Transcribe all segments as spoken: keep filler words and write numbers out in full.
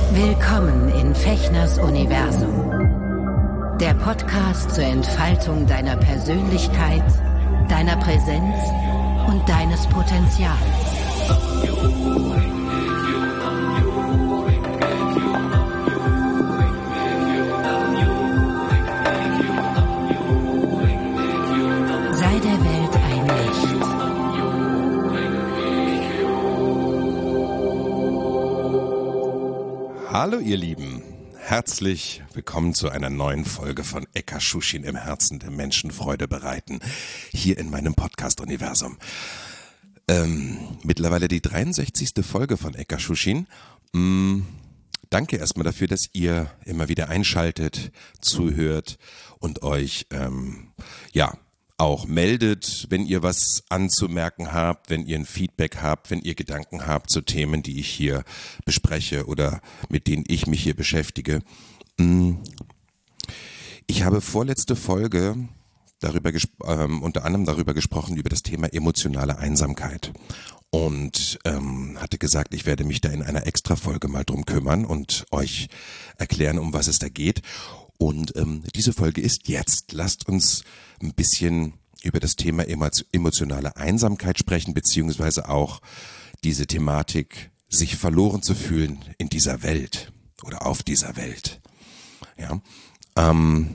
Willkommen in Fechners Universum. Der Podcast zur Entfaltung deiner Persönlichkeit, deiner Präsenz und deines Potenzials. Sei der Welt ein Licht. Hallo ihr Lieben, herzlich willkommen zu einer neuen Folge von Ekashushin im Herzen der Menschen Freude bereiten, hier in meinem Podcast-Universum. Ähm, mittlerweile die dreiundsechzigste Folge von Ekashushin. Mm, danke erstmal dafür, dass ihr immer wieder einschaltet, zuhört und euch, ähm, ja, auch meldet, wenn ihr was anzumerken habt, wenn ihr ein Feedback habt, wenn ihr Gedanken habt zu Themen, die ich hier bespreche oder mit denen ich mich hier beschäftige. Ich habe vorletzte Folge darüber gesp- ähm, unter anderem darüber gesprochen, über das Thema emotionale Einsamkeit und ähm, hatte gesagt, ich werde mich da in einer Extra-Folge mal drum kümmern und euch erklären, um was es da geht. Und ähm, diese Folge ist jetzt. Lasst uns ein bisschen über das Thema emotionale Einsamkeit sprechen, beziehungsweise auch diese Thematik, sich verloren zu fühlen in dieser Welt oder auf dieser Welt. Ja, ähm,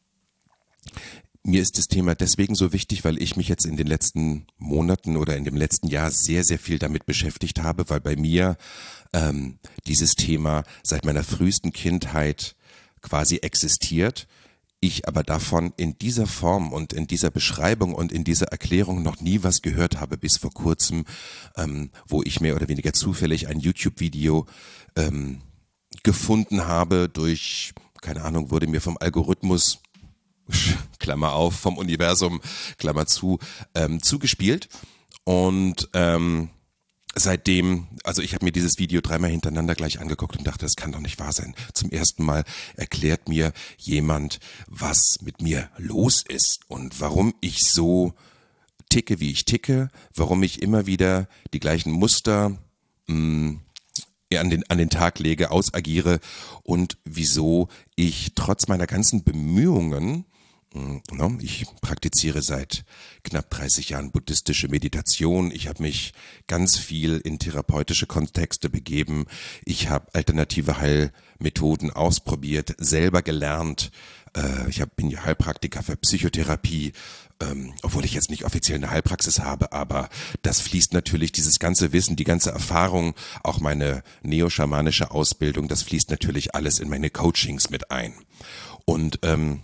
mir ist das Thema deswegen so wichtig, weil ich mich jetzt in den letzten Monaten oder in dem letzten Jahr sehr, sehr viel damit beschäftigt habe, weil bei mir ähm, dieses Thema seit meiner frühesten Kindheit quasi existiert, ich aber davon in dieser Form und in dieser Beschreibung und in dieser Erklärung noch nie was gehört habe, bis vor kurzem, ähm, wo ich mehr oder weniger zufällig ein YouTube-Video ähm, gefunden habe durch, keine Ahnung, wurde mir vom Algorithmus, Klammer auf, vom Universum, Klammer zu, ähm, zugespielt und ähm, seitdem, also ich habe mir dieses Video dreimal hintereinander gleich angeguckt und dachte, das kann doch nicht wahr sein. Zum ersten Mal erklärt mir jemand, was mit mir los ist und warum ich so ticke, wie ich ticke, warum ich immer wieder die gleichen Muster mh, an den, an den Tag lege, ausagiere und wieso ich trotz meiner ganzen Bemühungen, ich praktiziere seit knapp dreißig Jahren buddhistische Meditation. Ich habe mich ganz viel in therapeutische Kontexte begeben. Ich habe alternative Heilmethoden ausprobiert, selber gelernt. Ich hab, bin ja Heilpraktiker für Psychotherapie, obwohl ich jetzt nicht offiziell eine Heilpraxis habe, aber das fließt natürlich, dieses ganze Wissen, die ganze Erfahrung, auch meine neoschamanische Ausbildung, das fließt natürlich alles in meine Coachings mit ein. Und ähm,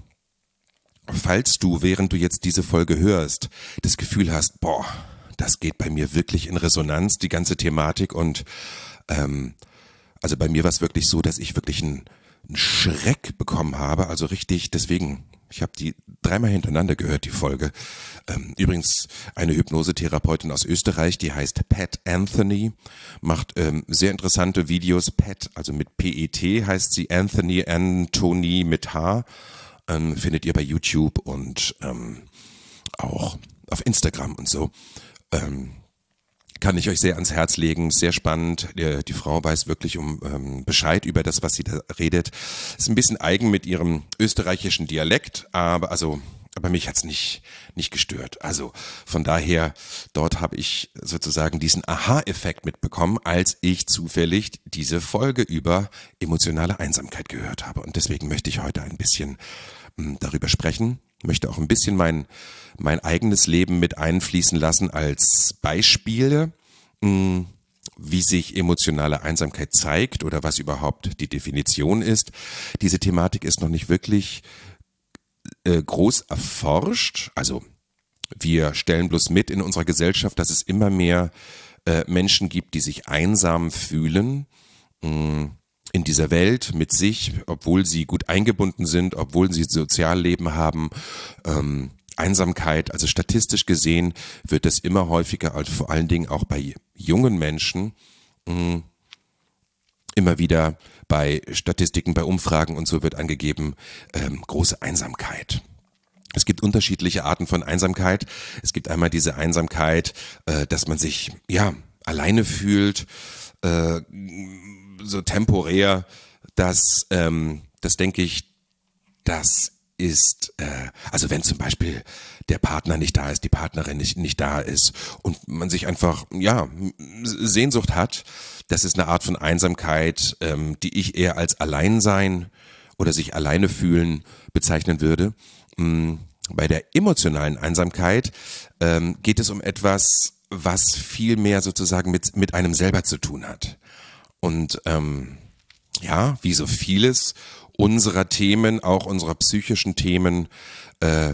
falls du, während du jetzt diese Folge hörst, das Gefühl hast, boah, das geht bei mir wirklich in Resonanz, die ganze Thematik und ähm, also bei mir war es wirklich so, dass ich wirklich einen, einen Schreck bekommen habe, also richtig, deswegen, ich habe die dreimal hintereinander gehört, die Folge. Ähm, übrigens eine Hypnosetherapeutin aus Österreich, die heißt Pat Anthony, macht ähm, sehr interessante Videos, Pat, also mit P E T heißt sie, Anthony, Anthony mit H, Ähm, findet ihr bei YouTube und ähm, auch auf Instagram und so. Ähm, kann ich euch sehr ans Herz legen, sehr spannend. Die, die Frau weiß wirklich um ähm, Bescheid über das, was sie da redet. Ist ein bisschen eigen mit ihrem österreichischen Dialekt, aber also aber mich hat's nicht nicht gestört. Also von daher, dort habe ich sozusagen diesen Aha-Effekt mitbekommen, als ich zufällig diese Folge über emotionale Einsamkeit gehört habe. Und deswegen möchte ich heute ein bisschen mh, darüber sprechen, möchte auch ein bisschen mein mein eigenes Leben mit einfließen lassen als Beispiele, mh, wie sich emotionale Einsamkeit zeigt oder was überhaupt die Definition ist. Diese Thematik ist noch nicht wirklich äh, groß erforscht. Also wir stellen bloß mit in unserer Gesellschaft, dass es immer mehr äh, Menschen gibt, die sich einsam fühlen mh, in dieser Welt mit sich, obwohl sie gut eingebunden sind, obwohl sie Sozialleben haben. Ähm, Einsamkeit, also statistisch gesehen wird das immer häufiger, also vor allen Dingen auch bei jungen Menschen, mh, immer wieder bei Statistiken, bei Umfragen und so wird angegeben, ähm, große Einsamkeit. Es gibt unterschiedliche Arten von Einsamkeit. Es gibt einmal diese Einsamkeit, äh, dass man sich ja alleine fühlt, äh, so temporär, das, ähm, das denke ich, das ist, äh, also wenn zum Beispiel der Partner nicht da ist, die Partnerin nicht, nicht da ist und man sich einfach, ja, Sehnsucht hat, das ist eine Art von Einsamkeit, ähm, die ich eher als Alleinsein oder sich alleine fühlen bezeichnen würde. Ähm, bei der emotionalen Einsamkeit ähm, geht es um etwas, was viel mehr sozusagen mit, mit einem selber zu tun hat. Und ähm, ja, wie so vieles unserer Themen, auch unserer psychischen Themen, äh,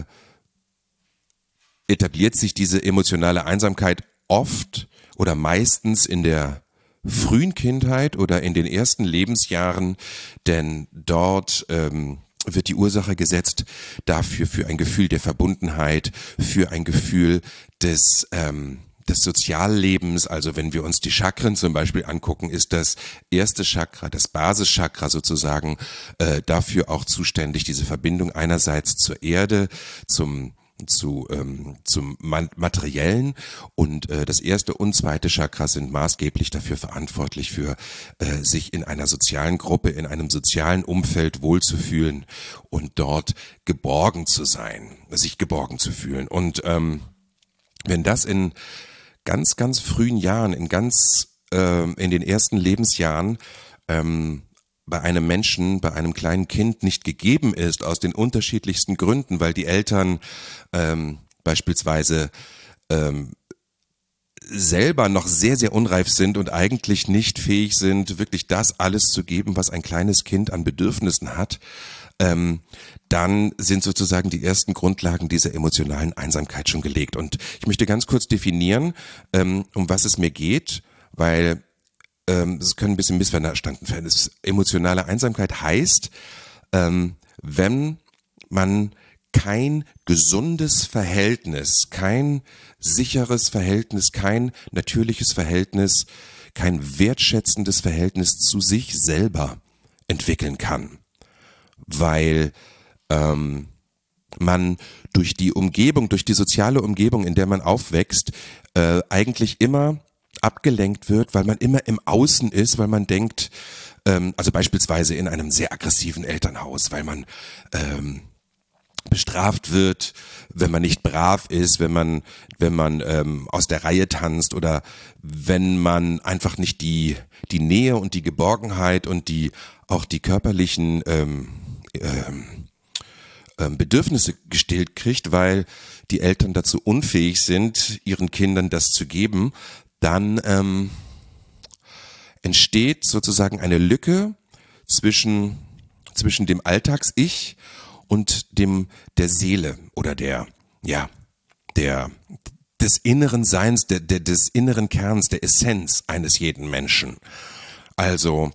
etabliert sich diese emotionale Einsamkeit oft oder meistens in der frühen Kindheit oder in den ersten Lebensjahren, denn dort ähm, wird die Ursache gesetzt dafür, für ein Gefühl der Verbundenheit, für ein Gefühl des ähm, des Soziallebens. Also wenn wir uns die Chakren zum Beispiel angucken, ist das erste Chakra, das Basischakra sozusagen, äh, dafür auch zuständig, diese Verbindung einerseits zur Erde, zum zu ähm, zum Materiellen, und äh, das erste und zweite Chakra sind maßgeblich dafür verantwortlich, für äh, sich in einer sozialen Gruppe, in einem sozialen Umfeld wohlzufühlen und dort geborgen zu sein, sich geborgen zu fühlen. Und ähm, wenn das in ganz, ganz frühen Jahren, in ganz, äh, in den ersten Lebensjahren ähm, bei einem Menschen, bei einem kleinen Kind nicht gegeben ist, aus den unterschiedlichsten Gründen, weil die Eltern ähm, beispielsweise ähm, selber noch sehr, sehr unreif sind und eigentlich nicht fähig sind, wirklich das alles zu geben, was ein kleines Kind an Bedürfnissen hat, ähm, dann sind sozusagen die ersten Grundlagen dieser emotionalen Einsamkeit schon gelegt. Und ich möchte ganz kurz definieren, ähm, um was es mir geht, weil ähm, das können ein bisschen missverstanden werden. Emotionale Einsamkeit heißt, ähm, wenn man kein gesundes Verhältnis, kein sicheres Verhältnis, kein natürliches Verhältnis, kein wertschätzendes Verhältnis zu sich selber entwickeln kann, weil ähm, man durch die Umgebung, durch die soziale Umgebung, in der man aufwächst, äh, eigentlich immer abgelenkt wird, weil man immer im Außen ist, weil man denkt, ähm, also beispielsweise in einem sehr aggressiven Elternhaus, weil man ähm, bestraft wird, wenn man nicht brav ist, wenn man wenn man ähm, aus der Reihe tanzt oder wenn man einfach nicht die die Nähe und die Geborgenheit und die auch die körperlichen ähm, ähm, ähm, Bedürfnisse gestillt kriegt, weil die Eltern dazu unfähig sind, ihren Kindern das zu geben, dann ähm, entsteht sozusagen eine Lücke zwischen zwischen dem Alltags-Ich und dem der Seele oder der ja der des inneren Seins, der, der des inneren Kerns, der Essenz eines jeden Menschen. Also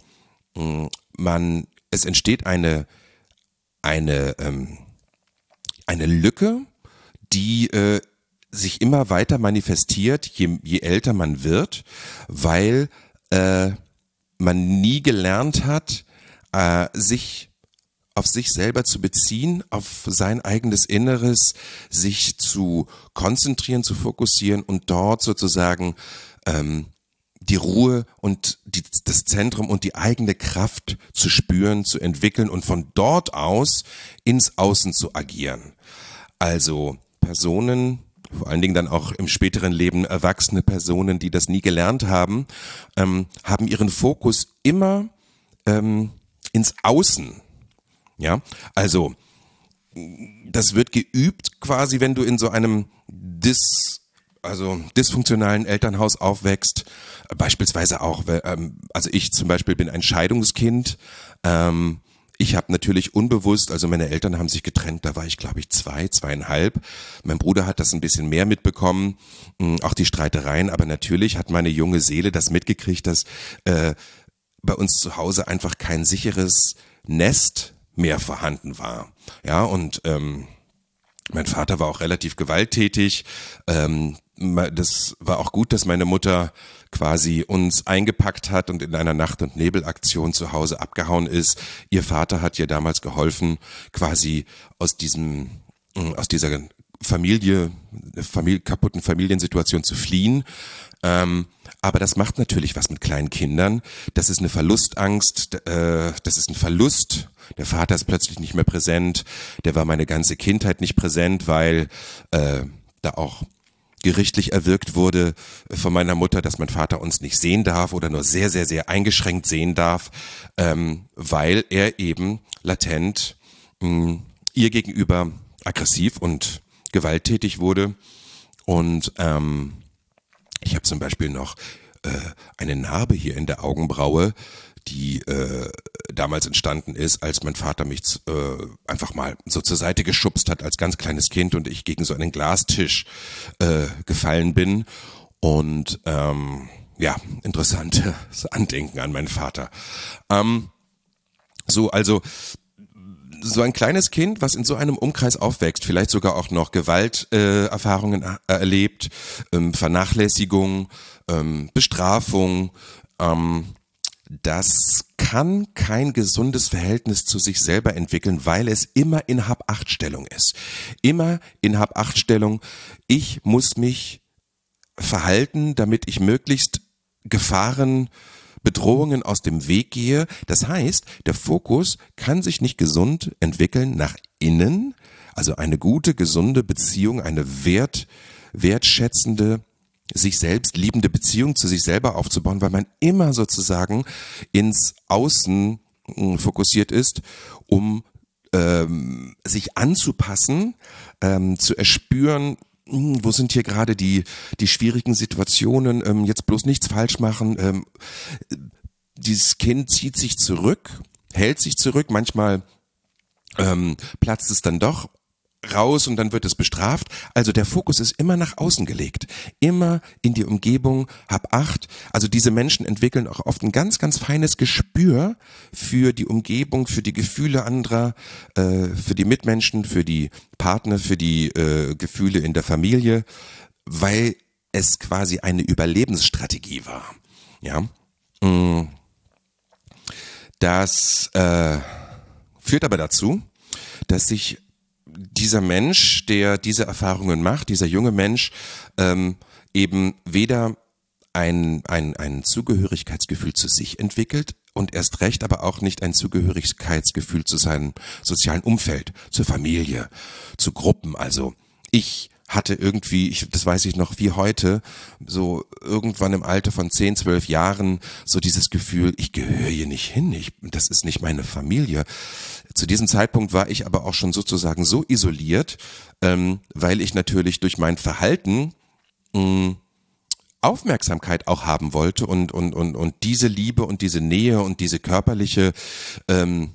man es entsteht eine eine ähm, eine Lücke, die äh, sich immer weiter manifestiert, je, je älter man wird, weil äh, man nie gelernt hat, äh, sich auf sich selber zu beziehen, auf sein eigenes Inneres, sich zu konzentrieren, zu fokussieren und dort sozusagen ähm, die Ruhe und die, das Zentrum und die eigene Kraft zu spüren, zu entwickeln und von dort aus ins Außen zu agieren. Also Personen, vor allen Dingen dann auch im späteren Leben erwachsene Personen, die das nie gelernt haben, ähm, haben ihren Fokus immer ähm, ins Außen. Ja, also das wird geübt quasi, wenn du in so einem dis, also dysfunktionalen Elternhaus aufwächst, beispielsweise auch, ähm, also ich zum Beispiel bin ein Scheidungskind, ähm, ich habe natürlich unbewusst, also meine Eltern haben sich getrennt, da war ich glaube ich zwei, zweieinhalb, mein Bruder hat das ein bisschen mehr mitbekommen, auch die Streitereien, aber natürlich hat meine junge Seele das mitgekriegt, dass äh, bei uns zu Hause einfach kein sicheres Nest mehr vorhanden war. Ja, und ähm, mein Vater war auch relativ gewalttätig. Ähm, das war auch gut, dass meine Mutter quasi uns eingepackt hat und in einer Nacht- und Nebelaktion zu Hause abgehauen ist. Ihr Vater hat ihr damals geholfen, quasi aus diesem, aus dieser Familie, Familie, kaputten Familiensituation zu fliehen. Ähm, aber das macht natürlich was mit kleinen Kindern. Das ist eine Verlustangst, äh, das ist ein Verlust. Der Vater ist plötzlich nicht mehr präsent. Der war meine ganze Kindheit nicht präsent, weil äh, da auch gerichtlich erwirkt wurde von meiner Mutter, dass mein Vater uns nicht sehen darf oder nur sehr, sehr, sehr eingeschränkt sehen darf, ähm, weil er eben latent mh, ihr gegenüber aggressiv und gewalttätig wurde. Und ähm, ich habe zum Beispiel noch äh, eine Narbe hier in der Augenbraue, die äh, damals entstanden ist, als mein Vater mich äh, einfach mal so zur Seite geschubst hat als ganz kleines Kind und ich gegen so einen Glastisch äh, gefallen bin. Und ähm, ja, interessantes Andenken an meinen Vater. Ähm, so, also so ein kleines Kind, was in so einem Umkreis aufwächst, vielleicht sogar auch noch Gewalterfahrungen äh, erlebt, ähm, Vernachlässigung, ähm, Bestrafung, ähm, das kann kein gesundes Verhältnis zu sich selber entwickeln, weil es immer in Hab-Acht-Stellung ist. Immer in Hab-Acht-Stellung. Ich muss mich verhalten, damit ich möglichst Gefahren, Bedrohungen aus dem Weg gehe. Das heißt, der Fokus kann sich nicht gesund entwickeln nach innen, also eine gute, gesunde Beziehung, eine wert, wertschätzende, sich selbst liebende Beziehung zu sich selber aufzubauen, weil man immer sozusagen ins Außen äh, fokussiert ist, um ähm, sich anzupassen, ähm, zu erspüren, wo sind hier gerade die die schwierigen Situationen, ähm, jetzt bloß nichts falsch machen. Ähm, dieses Kind zieht sich zurück, hält sich zurück, manchmal ähm, platzt es dann doch raus und dann wird es bestraft. Also der Fokus ist immer nach außen gelegt, immer in die Umgebung, hab Acht. Also diese Menschen entwickeln auch oft ein ganz, ganz feines Gespür für die Umgebung, für die Gefühle anderer, äh, für die Mitmenschen, für die Partner, für die äh, Gefühle in der Familie, weil es quasi eine Überlebensstrategie war. Ja, das äh, führt aber dazu, dass sich dieser Mensch, der diese Erfahrungen macht, dieser junge Mensch, ähm, eben weder ein, ein, ein Zugehörigkeitsgefühl zu sich entwickelt und erst recht aber auch nicht ein Zugehörigkeitsgefühl zu seinem sozialen Umfeld, zur Familie, zu Gruppen. Also ich hatte irgendwie, ich, das weiß ich noch wie heute, so irgendwann im Alter von zehn, zwölf Jahren so dieses Gefühl, ich gehöre hier nicht hin, ich, das ist nicht meine Familie. Zu diesem Zeitpunkt war ich aber auch schon sozusagen so isoliert, ähm, weil ich natürlich durch mein Verhalten mh, Aufmerksamkeit auch haben wollte und und und und diese Liebe und diese Nähe und diese körperliche ähm,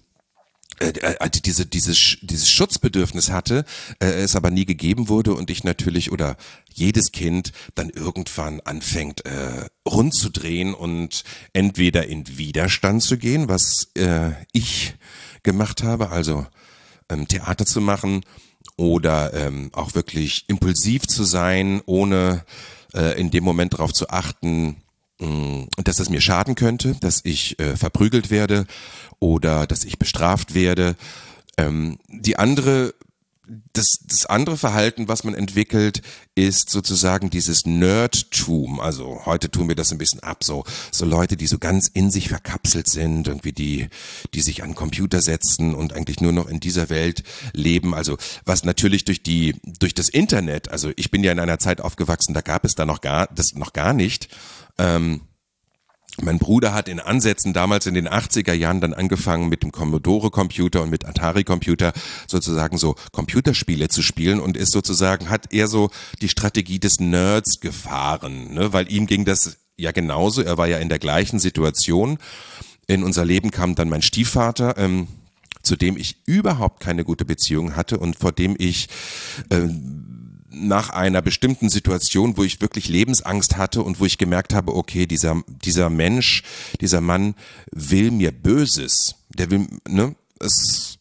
äh, diese dieses dieses Schutzbedürfnis hatte, äh, es aber nie gegeben wurde und ich natürlich oder jedes Kind dann irgendwann anfängt äh, rund zu drehen und entweder in Widerstand zu gehen, was äh, ich gemacht habe, also ähm, Theater zu machen oder ähm, auch wirklich impulsiv zu sein, ohne äh, in dem Moment darauf zu achten, mh, dass es mir schaden könnte, dass ich äh, verprügelt werde oder dass ich bestraft werde. Ähm, die andere Das, das andere Verhalten, was man entwickelt, ist sozusagen dieses Nerdtum. Also heute tun wir das ein bisschen ab, so so Leute, die so ganz in sich verkapselt sind, irgendwie die die sich an den Computer setzen und eigentlich nur noch in dieser Welt leben. Also was natürlich durch die durch das Internet. Also ich bin ja in einer Zeit aufgewachsen, da gab es da noch gar das noch gar nicht. Ähm, Mein Bruder hat in Ansätzen damals in den achtziger Jahren dann angefangen mit dem Commodore-Computer und mit Atari-Computer sozusagen so Computerspiele zu spielen und ist sozusagen, hat eher so die Strategie des Nerds gefahren, ne? Weil ihm ging das ja genauso, er war ja in der gleichen Situation. In unser Leben kam dann mein Stiefvater, ähm, zu dem ich überhaupt keine gute Beziehung hatte und vor dem ich äh, nach einer bestimmten Situation, wo ich wirklich Lebensangst hatte und wo ich gemerkt habe, okay, dieser dieser Mensch, dieser Mann will mir Böses. Der will, ne, es,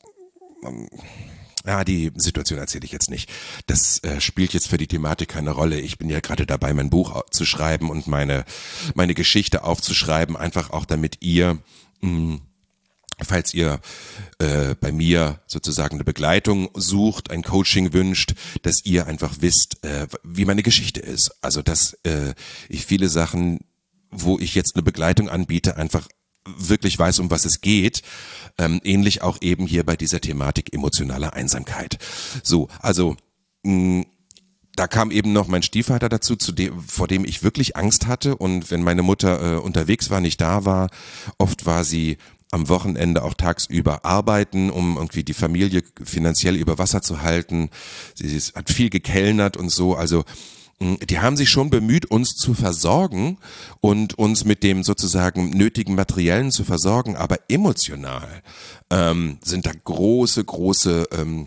ja, die Situation erzähle ich jetzt nicht. Das äh, spielt jetzt für die Thematik keine Rolle. Ich bin ja gerade dabei, mein Buch zu schreiben und meine meine Geschichte aufzuschreiben, einfach auch damit ihr mh, falls ihr äh, bei mir sozusagen eine Begleitung sucht, ein Coaching wünscht, dass ihr einfach wisst, äh, wie meine Geschichte ist. Also dass äh, ich viele Sachen, wo ich jetzt eine Begleitung anbiete, einfach wirklich weiß, um was es geht. Ähm, ähnlich auch eben hier bei dieser Thematik emotionale Einsamkeit. So, also mh, da kam eben noch mein Stiefvater dazu, zu dem, vor dem ich wirklich Angst hatte. Und wenn meine Mutter äh, unterwegs war, nicht da war, oft war sie am Wochenende auch tagsüber arbeiten, um irgendwie die Familie finanziell über Wasser zu halten. Sie hat viel gekellnert und so. Also die haben sich schon bemüht, uns zu versorgen und uns mit dem sozusagen nötigen Materiellen zu versorgen. Aber emotional ähm, sind da große, große ähm,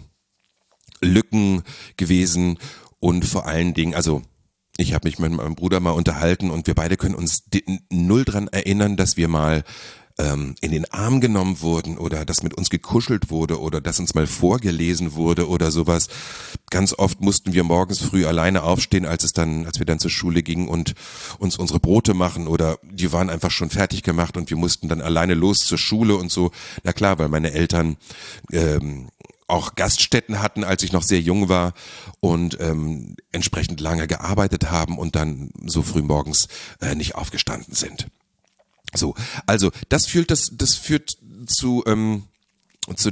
Lücken gewesen. Und vor allen Dingen, also ich habe mich mit meinem Bruder mal unterhalten und wir beide können uns null dran erinnern, dass wir mal ähm, in den Arm genommen wurden oder dass mit uns gekuschelt wurde oder dass uns mal vorgelesen wurde oder sowas. Ganz oft mussten wir morgens früh alleine aufstehen, als es dann, als wir dann zur Schule gingen und uns unsere Brote machen oder die waren einfach schon fertig gemacht und wir mussten dann alleine los zur Schule und so. Na klar, weil meine Eltern ähm, auch Gaststätten hatten, als ich noch sehr jung war und ähm, entsprechend lange gearbeitet haben und dann so früh morgens äh, nicht aufgestanden sind. So, also das führt das das führt zu ähm, zu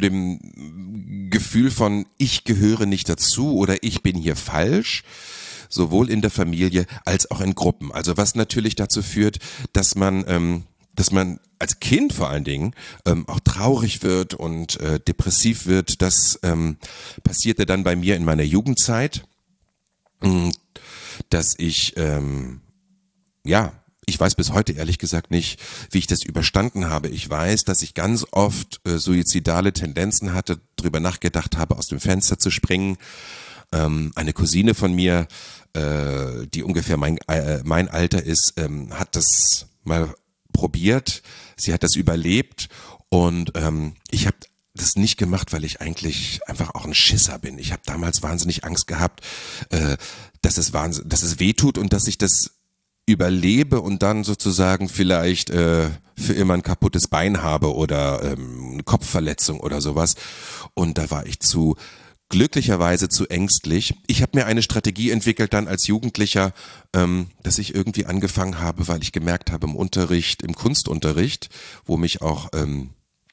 dem Gefühl von ich gehöre nicht dazu oder ich bin hier falsch, sowohl in der Familie als auch in Gruppen. Also was natürlich dazu führt, dass man ähm, dass man als Kind vor allen Dingen ähm, auch traurig wird und äh, depressiv wird. Das ähm, passierte dann bei mir in meiner Jugendzeit, mh, dass ich, ähm, ja, ich weiß bis heute ehrlich gesagt nicht, wie ich das überstanden habe. Ich weiß, dass ich ganz oft äh, suizidale Tendenzen hatte, drüber nachgedacht habe, aus dem Fenster zu springen. Ähm, eine Cousine von mir, äh, die ungefähr mein, äh, mein Alter ist, ähm, hat das mal probiert, sie hat das überlebt und ähm, ich habe das nicht gemacht, weil ich eigentlich einfach auch ein Schisser bin. Ich habe damals wahnsinnig Angst gehabt, äh, dass es wahnsinn, dass es wehtut und dass ich das überlebe und dann sozusagen vielleicht äh, für immer ein kaputtes Bein habe oder ähm, eine Kopfverletzung oder sowas. Und da war ich zu glücklicherweise zu ängstlich. Ich habe mir eine Strategie entwickelt dann als Jugendlicher, ähm, dass ich irgendwie angefangen habe, weil ich gemerkt habe im Unterricht, im Kunstunterricht, wo mich auch ähm,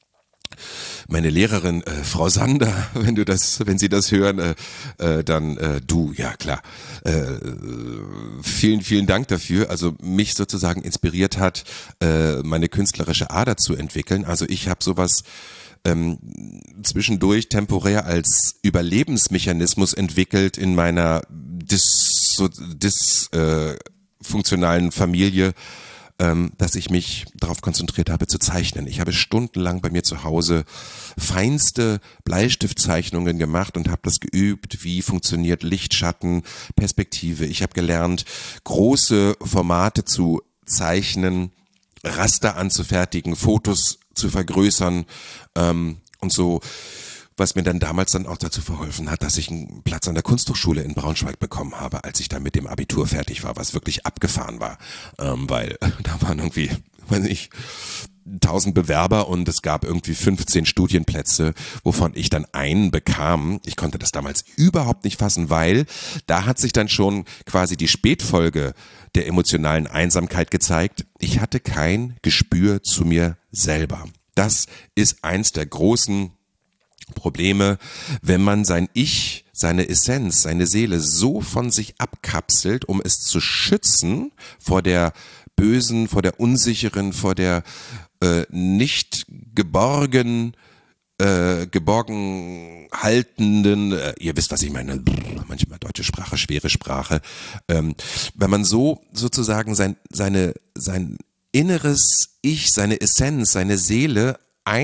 meine Lehrerin, äh, Frau Sander, wenn du das, wenn Sie das hören, äh, äh, dann äh, du, ja klar. Äh, vielen, vielen Dank dafür. Also mich sozusagen inspiriert hat, äh, meine künstlerische Ader zu entwickeln. Also ich habe sowas ähm, zwischendurch temporär als Überlebensmechanismus entwickelt in meiner dis, so, dis äh, funktionalen Familie, ähm, dass ich mich darauf konzentriert habe zu zeichnen. Ich habe stundenlang bei mir zu Hause feinste Bleistiftzeichnungen gemacht und habe das geübt, wie funktioniert Licht, Schatten, Perspektive. Ich habe gelernt, große Formate zu zeichnen, Raster anzufertigen, Fotos zu vergrößern ähm, und so, was mir dann damals dann auch dazu verholfen hat, dass ich einen Platz an der Kunsthochschule in Braunschweig bekommen habe, als ich dann mit dem Abitur fertig war, was wirklich abgefahren war, ähm, weil da waren irgendwie, weiß ich, tausend Bewerber und es gab irgendwie fünfzehn Studienplätze, wovon ich dann einen bekam. Ich konnte das damals überhaupt nicht fassen, weil da hat sich dann schon quasi die Spätfolge der emotionalen Einsamkeit gezeigt. Ich hatte kein Gespür zu mir selber. Das ist eins der großen Probleme, wenn man sein Ich, seine Essenz, seine Seele so von sich abkapselt, um es zu schützen vor der bösen, vor der unsicheren, vor der äh, nicht geborgen, äh, geborgen haltenden, äh, ihr wisst, was ich meine, manchmal deutsche Sprache, schwere Sprache, ähm, wenn man so sozusagen sein, seine, sein inneres Ich, seine Essenz, seine Seele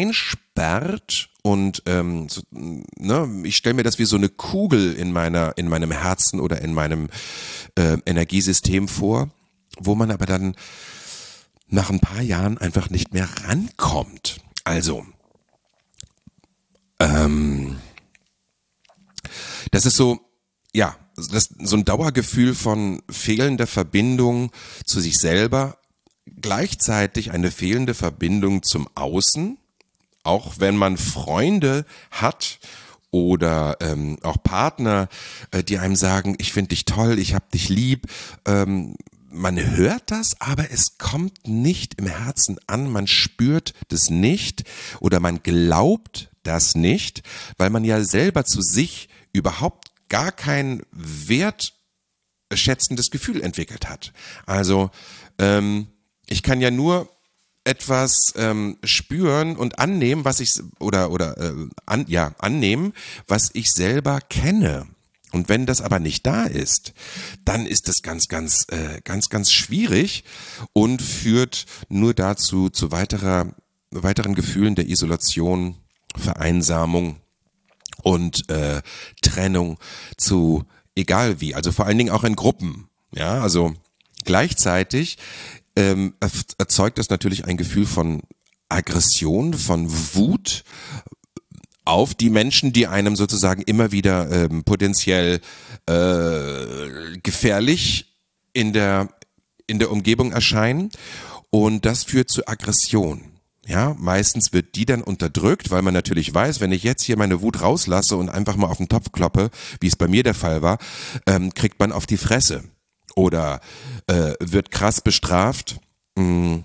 einsperrt und ähm, so, ne, ich stelle mir das wie so eine Kugel in meiner, in meinem Herzen oder in meinem äh, Energiesystem vor, wo man aber dann nach ein paar Jahren einfach nicht mehr rankommt. Also, ähm, das ist so, ja, das, so ein Dauergefühl von fehlender Verbindung zu sich selber, gleichzeitig eine fehlende Verbindung zum Außen, auch wenn man Freunde hat oder ähm, auch Partner, äh, die einem sagen, ich finde dich toll, ich hab dich lieb, ähm, man hört das, aber es kommt nicht im Herzen an, man spürt das nicht oder man glaubt das nicht, weil man ja selber zu sich überhaupt gar kein wertschätzendes Gefühl entwickelt hat. Also ähm, ich kann ja nur etwas ähm, spüren und annehmen, was ich oder oder äh, an, ja annehmen, was ich selber kenne. Und wenn das aber nicht da ist, dann ist das ganz, ganz, äh, ganz, ganz schwierig und führt nur dazu zu weiterer, weiteren Gefühlen der Isolation, Vereinsamung und äh, Trennung zu egal wie, also vor allen Dingen auch in Gruppen. Ja, also gleichzeitig ähm, erzeugt das natürlich ein Gefühl von Aggression, von Wut auf die Menschen, die einem sozusagen immer wieder ähm, potenziell äh, gefährlich in der in der Umgebung erscheinen, und das führt zu Aggression. Ja, meistens wird die dann unterdrückt, weil man natürlich weiß, wenn ich jetzt hier meine Wut rauslasse und einfach mal auf den Topf kloppe, wie es bei mir der Fall war, ähm, kriegt man auf die Fresse oder äh, wird krass bestraft. Und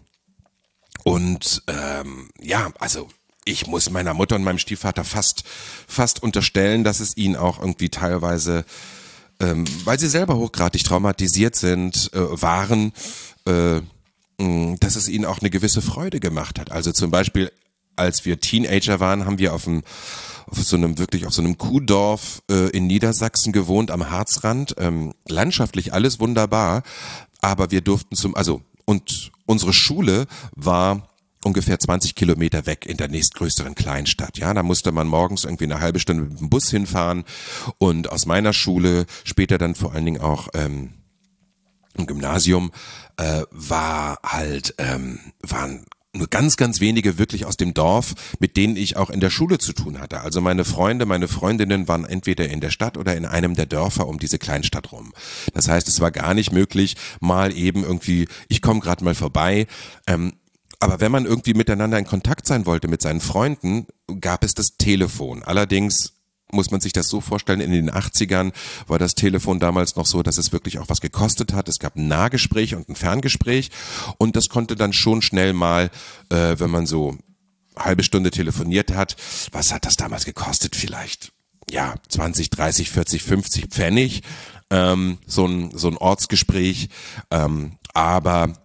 ähm, ja, also ich muss meiner Mutter und meinem Stiefvater fast fast unterstellen, dass es ihnen auch irgendwie teilweise, ähm, weil sie selber hochgradig traumatisiert sind, äh, waren, äh, mh, dass es ihnen auch eine gewisse Freude gemacht hat. Also zum Beispiel, als wir Teenager waren, haben wir auf einem auf so einem wirklich auf so einem Kuhdorf äh, in Niedersachsen gewohnt, am Harzrand. Ähm, landschaftlich alles wunderbar, aber wir durften zum, also und unsere Schule war ungefähr zwanzig Kilometer weg in der nächstgrößeren Kleinstadt. Ja, da musste man morgens irgendwie eine halbe Stunde mit dem Bus hinfahren, und aus meiner Schule, später dann vor allen Dingen auch ähm, im Gymnasium, äh, war halt, ähm, waren nur ganz, ganz wenige wirklich aus dem Dorf, mit denen ich auch in der Schule zu tun hatte. Also meine Freunde, meine Freundinnen waren entweder in der Stadt oder in einem der Dörfer um diese Kleinstadt rum. Das heißt, es war gar nicht möglich, mal eben irgendwie, ich komme gerade mal vorbei. Ähm, Aber wenn man irgendwie miteinander in Kontakt sein wollte mit seinen Freunden, gab es das Telefon. Allerdings muss man sich das so vorstellen, in den achtzigern war das Telefon damals noch so, dass es wirklich auch was gekostet hat. Es gab ein Nahgespräch und ein Ferngespräch, und das konnte dann schon schnell mal, äh, wenn man so eine halbe Stunde telefoniert hat, was hat das damals gekostet? Vielleicht, ja, zwanzig, dreißig, vierzig, fünfzig Pfennig, ähm, so ein, so ein Ortsgespräch, ähm, aber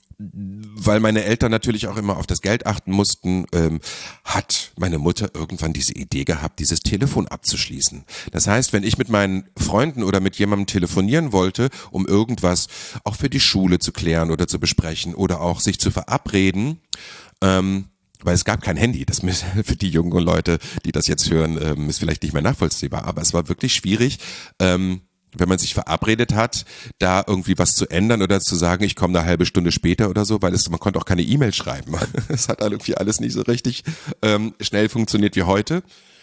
weil meine Eltern natürlich auch immer auf das Geld achten mussten, ähm, hat meine Mutter irgendwann diese Idee gehabt, dieses Telefon abzuschließen. Das heißt, wenn ich mit meinen Freunden oder mit jemandem telefonieren wollte, um irgendwas auch für die Schule zu klären oder zu besprechen oder auch sich zu verabreden, ähm, weil es gab kein Handy, das ist für die jungen Leute, die das jetzt hören, ähm, ist vielleicht nicht mehr nachvollziehbar, aber es war wirklich schwierig, ähm, wenn man sich verabredet hat, da irgendwie was zu ändern oder zu sagen, ich komme eine halbe Stunde später oder so, weil es, man konnte auch keine E-Mail schreiben. Es hat irgendwie alles nicht so richtig ähm, schnell funktioniert wie heute.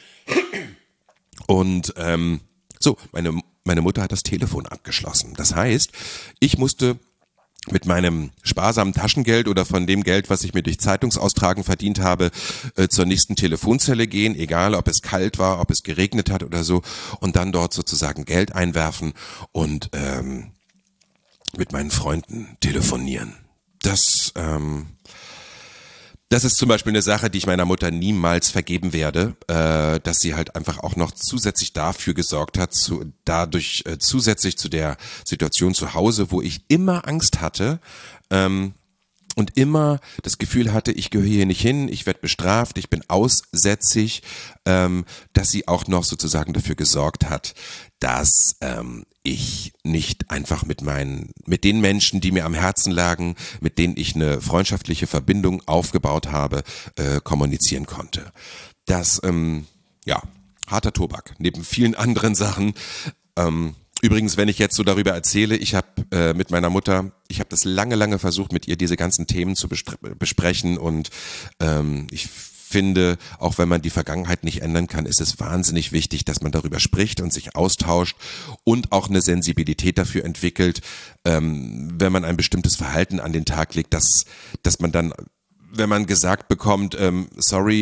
Und ähm, so, meine, meine Mutter hat das Telefon abgeschlossen. Das heißt, ich musste mit meinem sparsamen Taschengeld oder von dem Geld, was ich mir durch Zeitungsaustragen verdient habe, äh, zur nächsten Telefonzelle gehen, egal ob es kalt war, ob es geregnet hat oder so, und dann dort sozusagen Geld einwerfen und ähm, mit meinen Freunden telefonieren. Das ähm, Das ist zum Beispiel eine Sache, die ich meiner Mutter niemals vergeben werde, äh, dass sie halt einfach auch noch zusätzlich dafür gesorgt hat, zu, dadurch äh, zusätzlich zu der Situation zu Hause, wo ich immer Angst hatte ähm, und immer das Gefühl hatte, ich gehöre hier nicht hin, ich werde bestraft, ich bin aussätzig, ähm, dass sie auch noch sozusagen dafür gesorgt hat, dass ähm, ich nicht einfach mit meinen, mit den Menschen, die mir am Herzen lagen, mit denen ich eine freundschaftliche Verbindung aufgebaut habe, äh, kommunizieren konnte. Das, ähm, ja, harter Tobak, neben vielen anderen Sachen. Ähm, übrigens, wenn ich jetzt so darüber erzähle, ich habe äh, mit meiner Mutter, ich habe das lange, lange versucht, mit ihr diese ganzen Themen zu bespre- besprechen und ähm, ich finde, auch wenn man die Vergangenheit nicht ändern kann, ist es wahnsinnig wichtig, dass man darüber spricht und sich austauscht und auch eine Sensibilität dafür entwickelt, ähm, wenn man ein bestimmtes Verhalten an den Tag legt, dass, dass man dann, wenn man gesagt bekommt, ähm, sorry,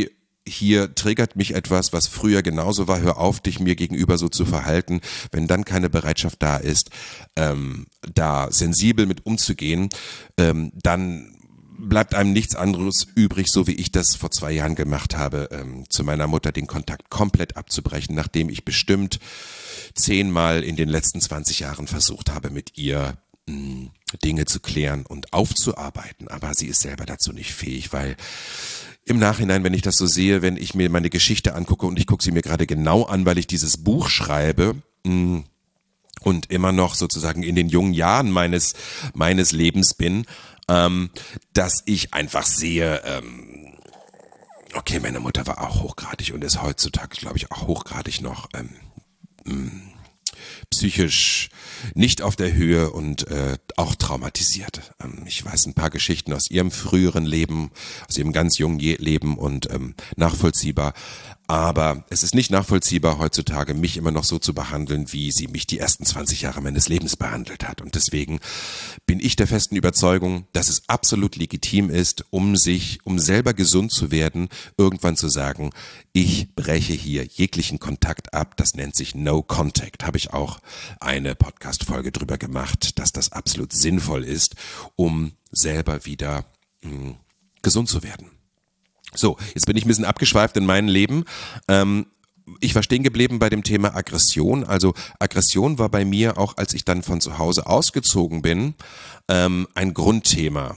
hier triggert mich etwas, was früher genauso war, hör auf, dich mir gegenüber so zu verhalten. Wenn dann keine Bereitschaft da ist, ähm, da sensibel mit umzugehen, ähm, dann bleibt einem nichts anderes übrig, so wie ich das vor zwei Jahren gemacht habe, ähm, zu meiner Mutter den Kontakt komplett abzubrechen, nachdem ich bestimmt zehnmal in den letzten zwanzig Jahren versucht habe, mit ihr mh, Dinge zu klären und aufzuarbeiten. Aber sie ist selber dazu nicht fähig, weil im Nachhinein, wenn ich das so sehe, wenn ich mir meine Geschichte angucke und ich gucke sie mir gerade genau an, weil ich dieses Buch schreibe, mh, und immer noch sozusagen in den jungen Jahren meines meines Lebens bin, ähm, dass ich einfach sehe, ähm, okay, meine Mutter war auch hochgradig und ist heutzutage, glaube ich, auch hochgradig noch ähm, mh, psychisch nicht auf der Höhe und äh, auch traumatisiert. Ähm, ich weiß ein paar Geschichten aus ihrem früheren Leben, aus ihrem ganz jungen Je- Leben und ähm, nachvollziehbar. Aber es ist nicht nachvollziehbar heutzutage, mich immer noch so zu behandeln, wie sie mich die ersten zwanzig Jahre meines Lebens behandelt hat. Und deswegen bin ich der festen Überzeugung, dass es absolut legitim ist, um sich, um selber gesund zu werden, irgendwann zu sagen, ich breche hier jeglichen Kontakt ab. Das nennt sich No Contact. Habe ich auch eine Podcast-Folge drüber gemacht, dass das absolut sinnvoll ist, um selber wieder mh, gesund zu werden. So, jetzt bin ich ein bisschen abgeschweift in meinem Leben. Ähm, ich war stehen geblieben bei dem Thema Aggression. Also Aggression war bei mir auch, als ich dann von zu Hause ausgezogen bin, ähm, ein Grundthema.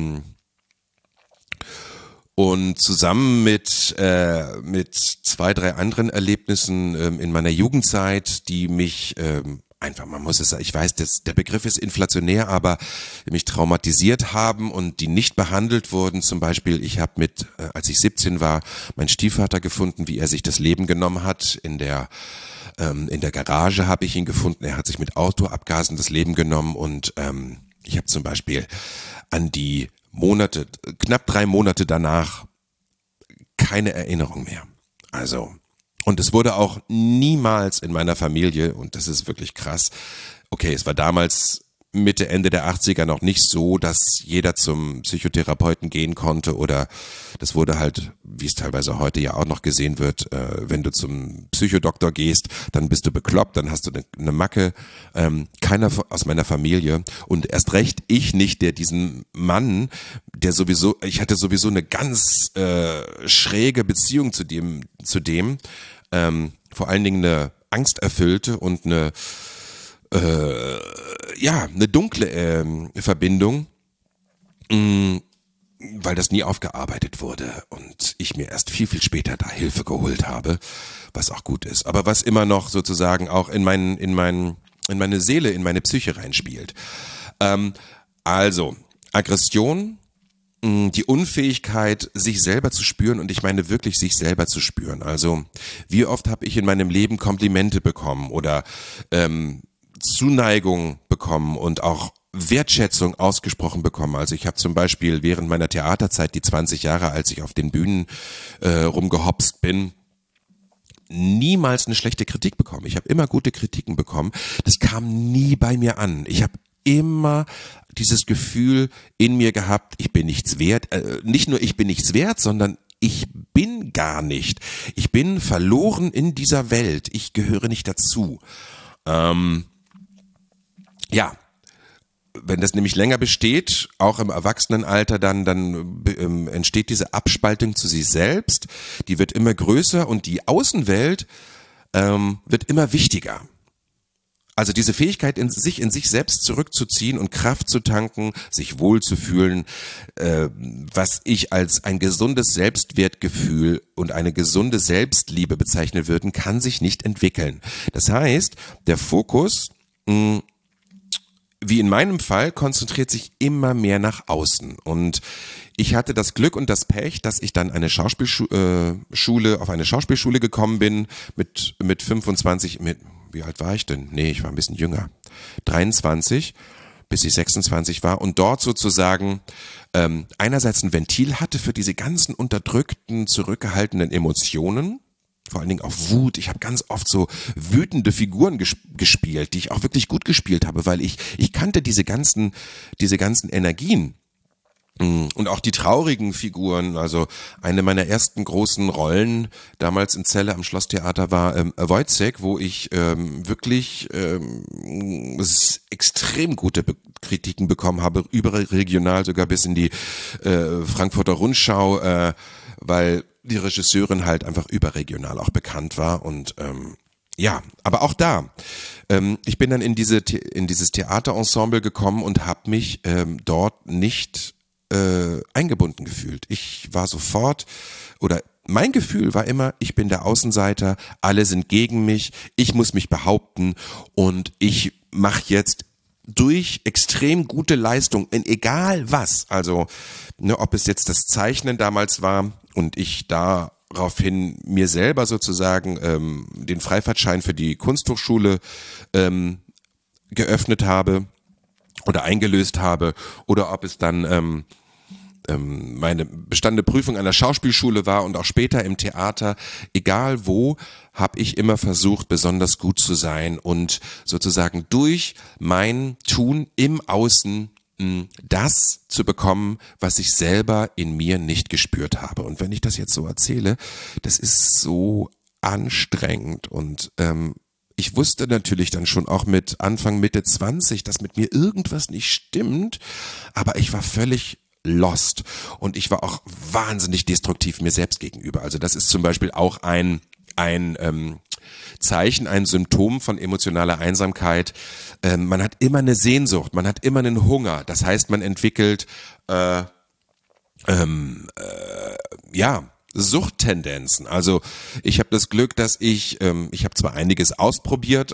Und zusammen mit äh, mit zwei, drei anderen Erlebnissen ähm, in meiner Jugendzeit, die mich ähm, einfach, man muss es sagen, ich weiß, das, der Begriff ist inflationär, aber mich traumatisiert haben und die nicht behandelt wurden. Zum Beispiel, ich habe mit, äh, als ich siebzehn war, meinen Stiefvater gefunden, wie er sich das Leben genommen hat. In der ähm, in der Garage habe ich ihn gefunden. Er hat sich mit Autoabgasen das Leben genommen und ähm, ich habe zum Beispiel an die Monate, knapp drei Monate danach keine Erinnerung mehr. Also und es wurde auch niemals in meiner Familie, und das ist wirklich krass, okay, es war damals Mitte, Ende der achtziger noch nicht so, dass jeder zum Psychotherapeuten gehen konnte oder das wurde halt, wie es teilweise heute ja auch noch gesehen wird, äh, wenn du zum Psychodoktor gehst, dann bist du bekloppt, dann hast du eine, eine Macke, ähm, keiner aus meiner Familie und erst recht ich nicht, der diesen Mann, der sowieso, ich hatte sowieso eine ganz äh, schräge Beziehung zu dem, zu dem, ähm, vor allen Dingen eine angsterfüllte und eine Äh, ja, eine dunkle äh, Verbindung, mh, weil das nie aufgearbeitet wurde und ich mir erst viel, viel später da Hilfe geholt habe, was auch gut ist, aber was immer noch sozusagen auch in meinen, in meinen, in meine Seele, in meine Psyche reinspielt. Ähm, also, Aggression, mh, die Unfähigkeit, sich selber zu spüren und ich meine wirklich sich selber zu spüren. Also, wie oft habe ich in meinem Leben Komplimente bekommen oder ähm, Zuneigung bekommen und auch Wertschätzung ausgesprochen bekommen. Also ich habe zum Beispiel während meiner Theaterzeit, die zwanzig Jahre, als ich auf den Bühnen äh, rumgehopst bin, niemals eine schlechte Kritik bekommen. Ich habe immer gute Kritiken bekommen. Das kam nie bei mir an. Ich habe immer dieses Gefühl in mir gehabt, ich bin nichts wert. Äh, nicht nur ich bin nichts wert, sondern ich bin gar nicht. Ich bin verloren in dieser Welt. Ich gehöre nicht dazu. Ähm, Ja, wenn das nämlich länger besteht, auch im Erwachsenenalter, dann, dann ähm, entsteht diese Abspaltung zu sich selbst, die wird immer größer und die Außenwelt ähm, wird immer wichtiger. Also diese Fähigkeit, in sich in sich selbst zurückzuziehen und Kraft zu tanken, sich wohlzufühlen, äh, was ich als ein gesundes Selbstwertgefühl und eine gesunde Selbstliebe bezeichnen würden, kann sich nicht entwickeln. Das heißt, der Fokus mh, wie in meinem Fall, konzentriert sich immer mehr nach außen. Und ich hatte das Glück und das Pech, dass ich dann eine Schauspielschule, äh, auf eine Schauspielschule gekommen bin mit, mit fünfundzwanzig, mit, wie alt war ich denn? Nee, ich war ein bisschen jünger. dreiundzwanzig, bis ich sechsundzwanzig war und dort sozusagen ähm, einerseits ein Ventil hatte für diese ganzen unterdrückten, zurückgehaltenen Emotionen, vor allen Dingen auch Wut. Ich habe ganz oft so wütende Figuren ges- gespielt, die ich auch wirklich gut gespielt habe, weil ich ich kannte diese ganzen diese ganzen Energien. Und auch die traurigen Figuren, also eine meiner ersten großen Rollen damals in Celle am Schlosstheater war ähm, Wojciech, wo ich ähm, wirklich ähm, extrem gute Be- Kritiken bekommen habe, überregional sogar bis in die äh, Frankfurter Rundschau, äh, weil die Regisseurin halt einfach überregional auch bekannt war und ähm, ja, aber auch da. Ähm, ich bin dann in diese in dieses Theaterensemble gekommen und habe mich ähm, dort nicht Äh, eingebunden gefühlt. Ich war sofort, oder mein Gefühl war immer, ich bin der Außenseiter, alle sind gegen mich, ich muss mich behaupten und ich mache jetzt durch extrem gute Leistung, in egal was, also ne, ob es jetzt das Zeichnen damals war und ich daraufhin mir selber sozusagen ähm, den Freifahrtschein für die Kunsthochschule ähm, geöffnet habe oder eingelöst habe, oder ob es dann ähm, ähm, meine bestandene Prüfung an der Schauspielschule war und auch später im Theater, egal wo, habe ich immer versucht, besonders gut zu sein und sozusagen durch mein Tun im Außen mh, das zu bekommen, was ich selber in mir nicht gespürt habe. Und wenn ich das jetzt so erzähle, das ist so anstrengend und ähm, ich wusste natürlich dann schon auch mit Anfang, Mitte zwanzig, dass mit mir irgendwas nicht stimmt, aber ich war völlig lost und ich war auch wahnsinnig destruktiv mir selbst gegenüber. Also das ist zum Beispiel auch ein, ein ähm, Zeichen, ein Symptom von emotionaler Einsamkeit. Ähm, man hat immer eine Sehnsucht, man hat immer einen Hunger. Das heißt, man entwickelt äh, ähm, äh, ja Suchttendenzen. Also ich habe das Glück, dass ich, ähm, ich habe zwar einiges ausprobiert,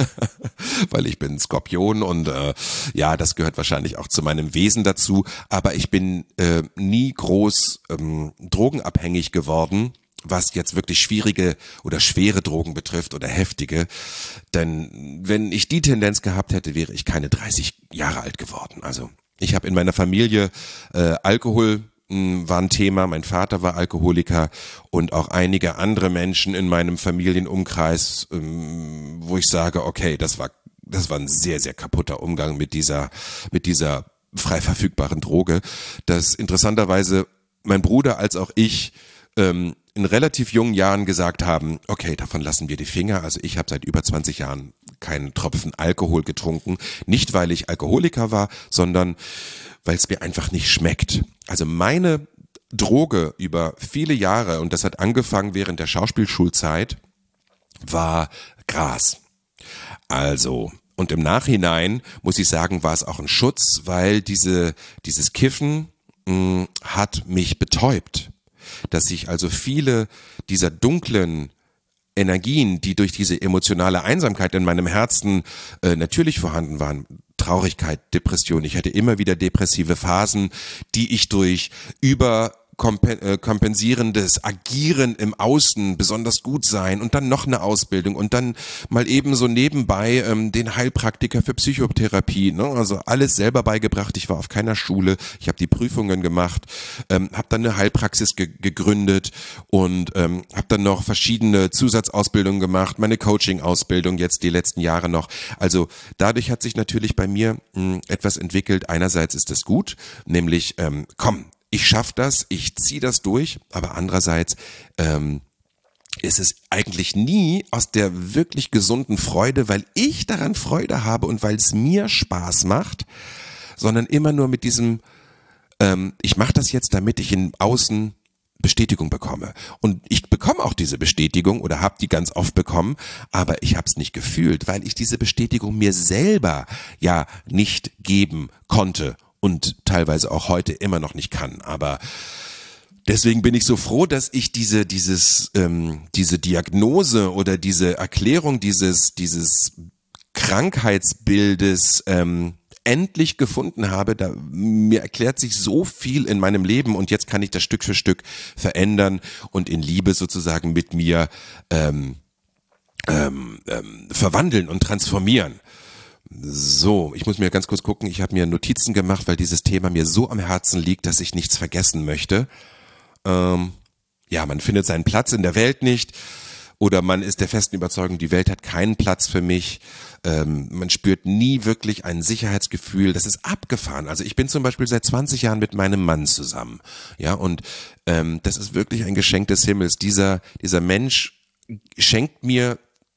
weil ich bin Skorpion und äh, ja, das gehört wahrscheinlich auch zu meinem Wesen dazu, aber ich bin äh, nie groß ähm, drogenabhängig geworden, was jetzt wirklich schwierige oder schwere Drogen betrifft oder heftige, denn wenn ich die Tendenz gehabt hätte, wäre ich keine dreißig Jahre alt geworden. Also ich habe in meiner Familie äh, Alkohol war ein Thema, mein Vater war Alkoholiker und auch einige andere Menschen in meinem Familienumkreis, wo ich sage, okay, das war das war ein sehr, sehr kaputter Umgang mit dieser mit dieser frei verfügbaren Droge, dass interessanterweise mein Bruder als auch ich ähm, in relativ jungen Jahren gesagt haben, okay, davon lassen wir die Finger. Also ich habe seit über zwanzig Jahren keinen Tropfen Alkohol getrunken, nicht weil ich Alkoholiker war, sondern weil es mir einfach nicht schmeckt. Also meine Droge über viele Jahre, und das hat angefangen während der Schauspielschulzeit, war Gras. Also, und im Nachhinein muss ich sagen, war es auch ein Schutz, weil diese dieses Kiffen mh, hat mich betäubt. Dass ich also viele dieser dunklen Energien, die durch diese emotionale Einsamkeit in meinem Herzen äh, natürlich vorhanden waren, Traurigkeit, Depression, ich hatte immer wieder depressive Phasen, die ich durch über kompensierendes Agieren im Außen, besonders gut sein und dann noch eine Ausbildung und dann mal eben so nebenbei ähm, den Heilpraktiker für Psychotherapie, ne? Also alles selber beigebracht. Ich war auf keiner Schule, ich habe die Prüfungen gemacht, ähm, habe dann eine Heilpraxis ge- gegründet und ähm, habe dann noch verschiedene Zusatzausbildungen gemacht, meine Coaching-Ausbildung jetzt die letzten Jahre noch. Also dadurch hat sich natürlich bei mir mh, etwas entwickelt. Einerseits ist es gut, nämlich ähm, komm, ich schaffe das, ich ziehe das durch, aber andererseits ähm, ist es eigentlich nie aus der wirklich gesunden Freude, weil ich daran Freude habe und weil es mir Spaß macht, sondern immer nur mit diesem, ähm, ich mache das jetzt, damit ich in Außen Bestätigung bekomme. Und ich bekomme auch diese Bestätigung oder habe die ganz oft bekommen, aber ich habe es nicht gefühlt, weil ich diese Bestätigung mir selber ja nicht geben konnte. Und teilweise auch heute immer noch nicht kann. Aber deswegen bin ich so froh, dass ich diese dieses ähm, diese Diagnose oder diese Erklärung dieses dieses Krankheitsbildes ähm, endlich gefunden habe. Da, mir erklärt sich so viel in meinem Leben und jetzt kann ich das Stück für Stück verändern und in Liebe sozusagen mit mir ähm, ähm, ähm, verwandeln und transformieren. So, ich muss mir ganz kurz gucken, ich habe mir Notizen gemacht, weil dieses Thema mir so am Herzen liegt, dass ich nichts vergessen möchte. Ähm, ja, man findet seinen Platz in der Welt nicht oder man ist der festen Überzeugung, die Welt hat keinen Platz für mich. ähm, man spürt nie wirklich ein Sicherheitsgefühl, das ist abgefahren. Also ich bin zum Beispiel seit zwanzig Jahren mit meinem Mann zusammen, ja, und ähm, das ist wirklich ein Geschenk des Himmels. Dieser, dieser Mensch schenkt mir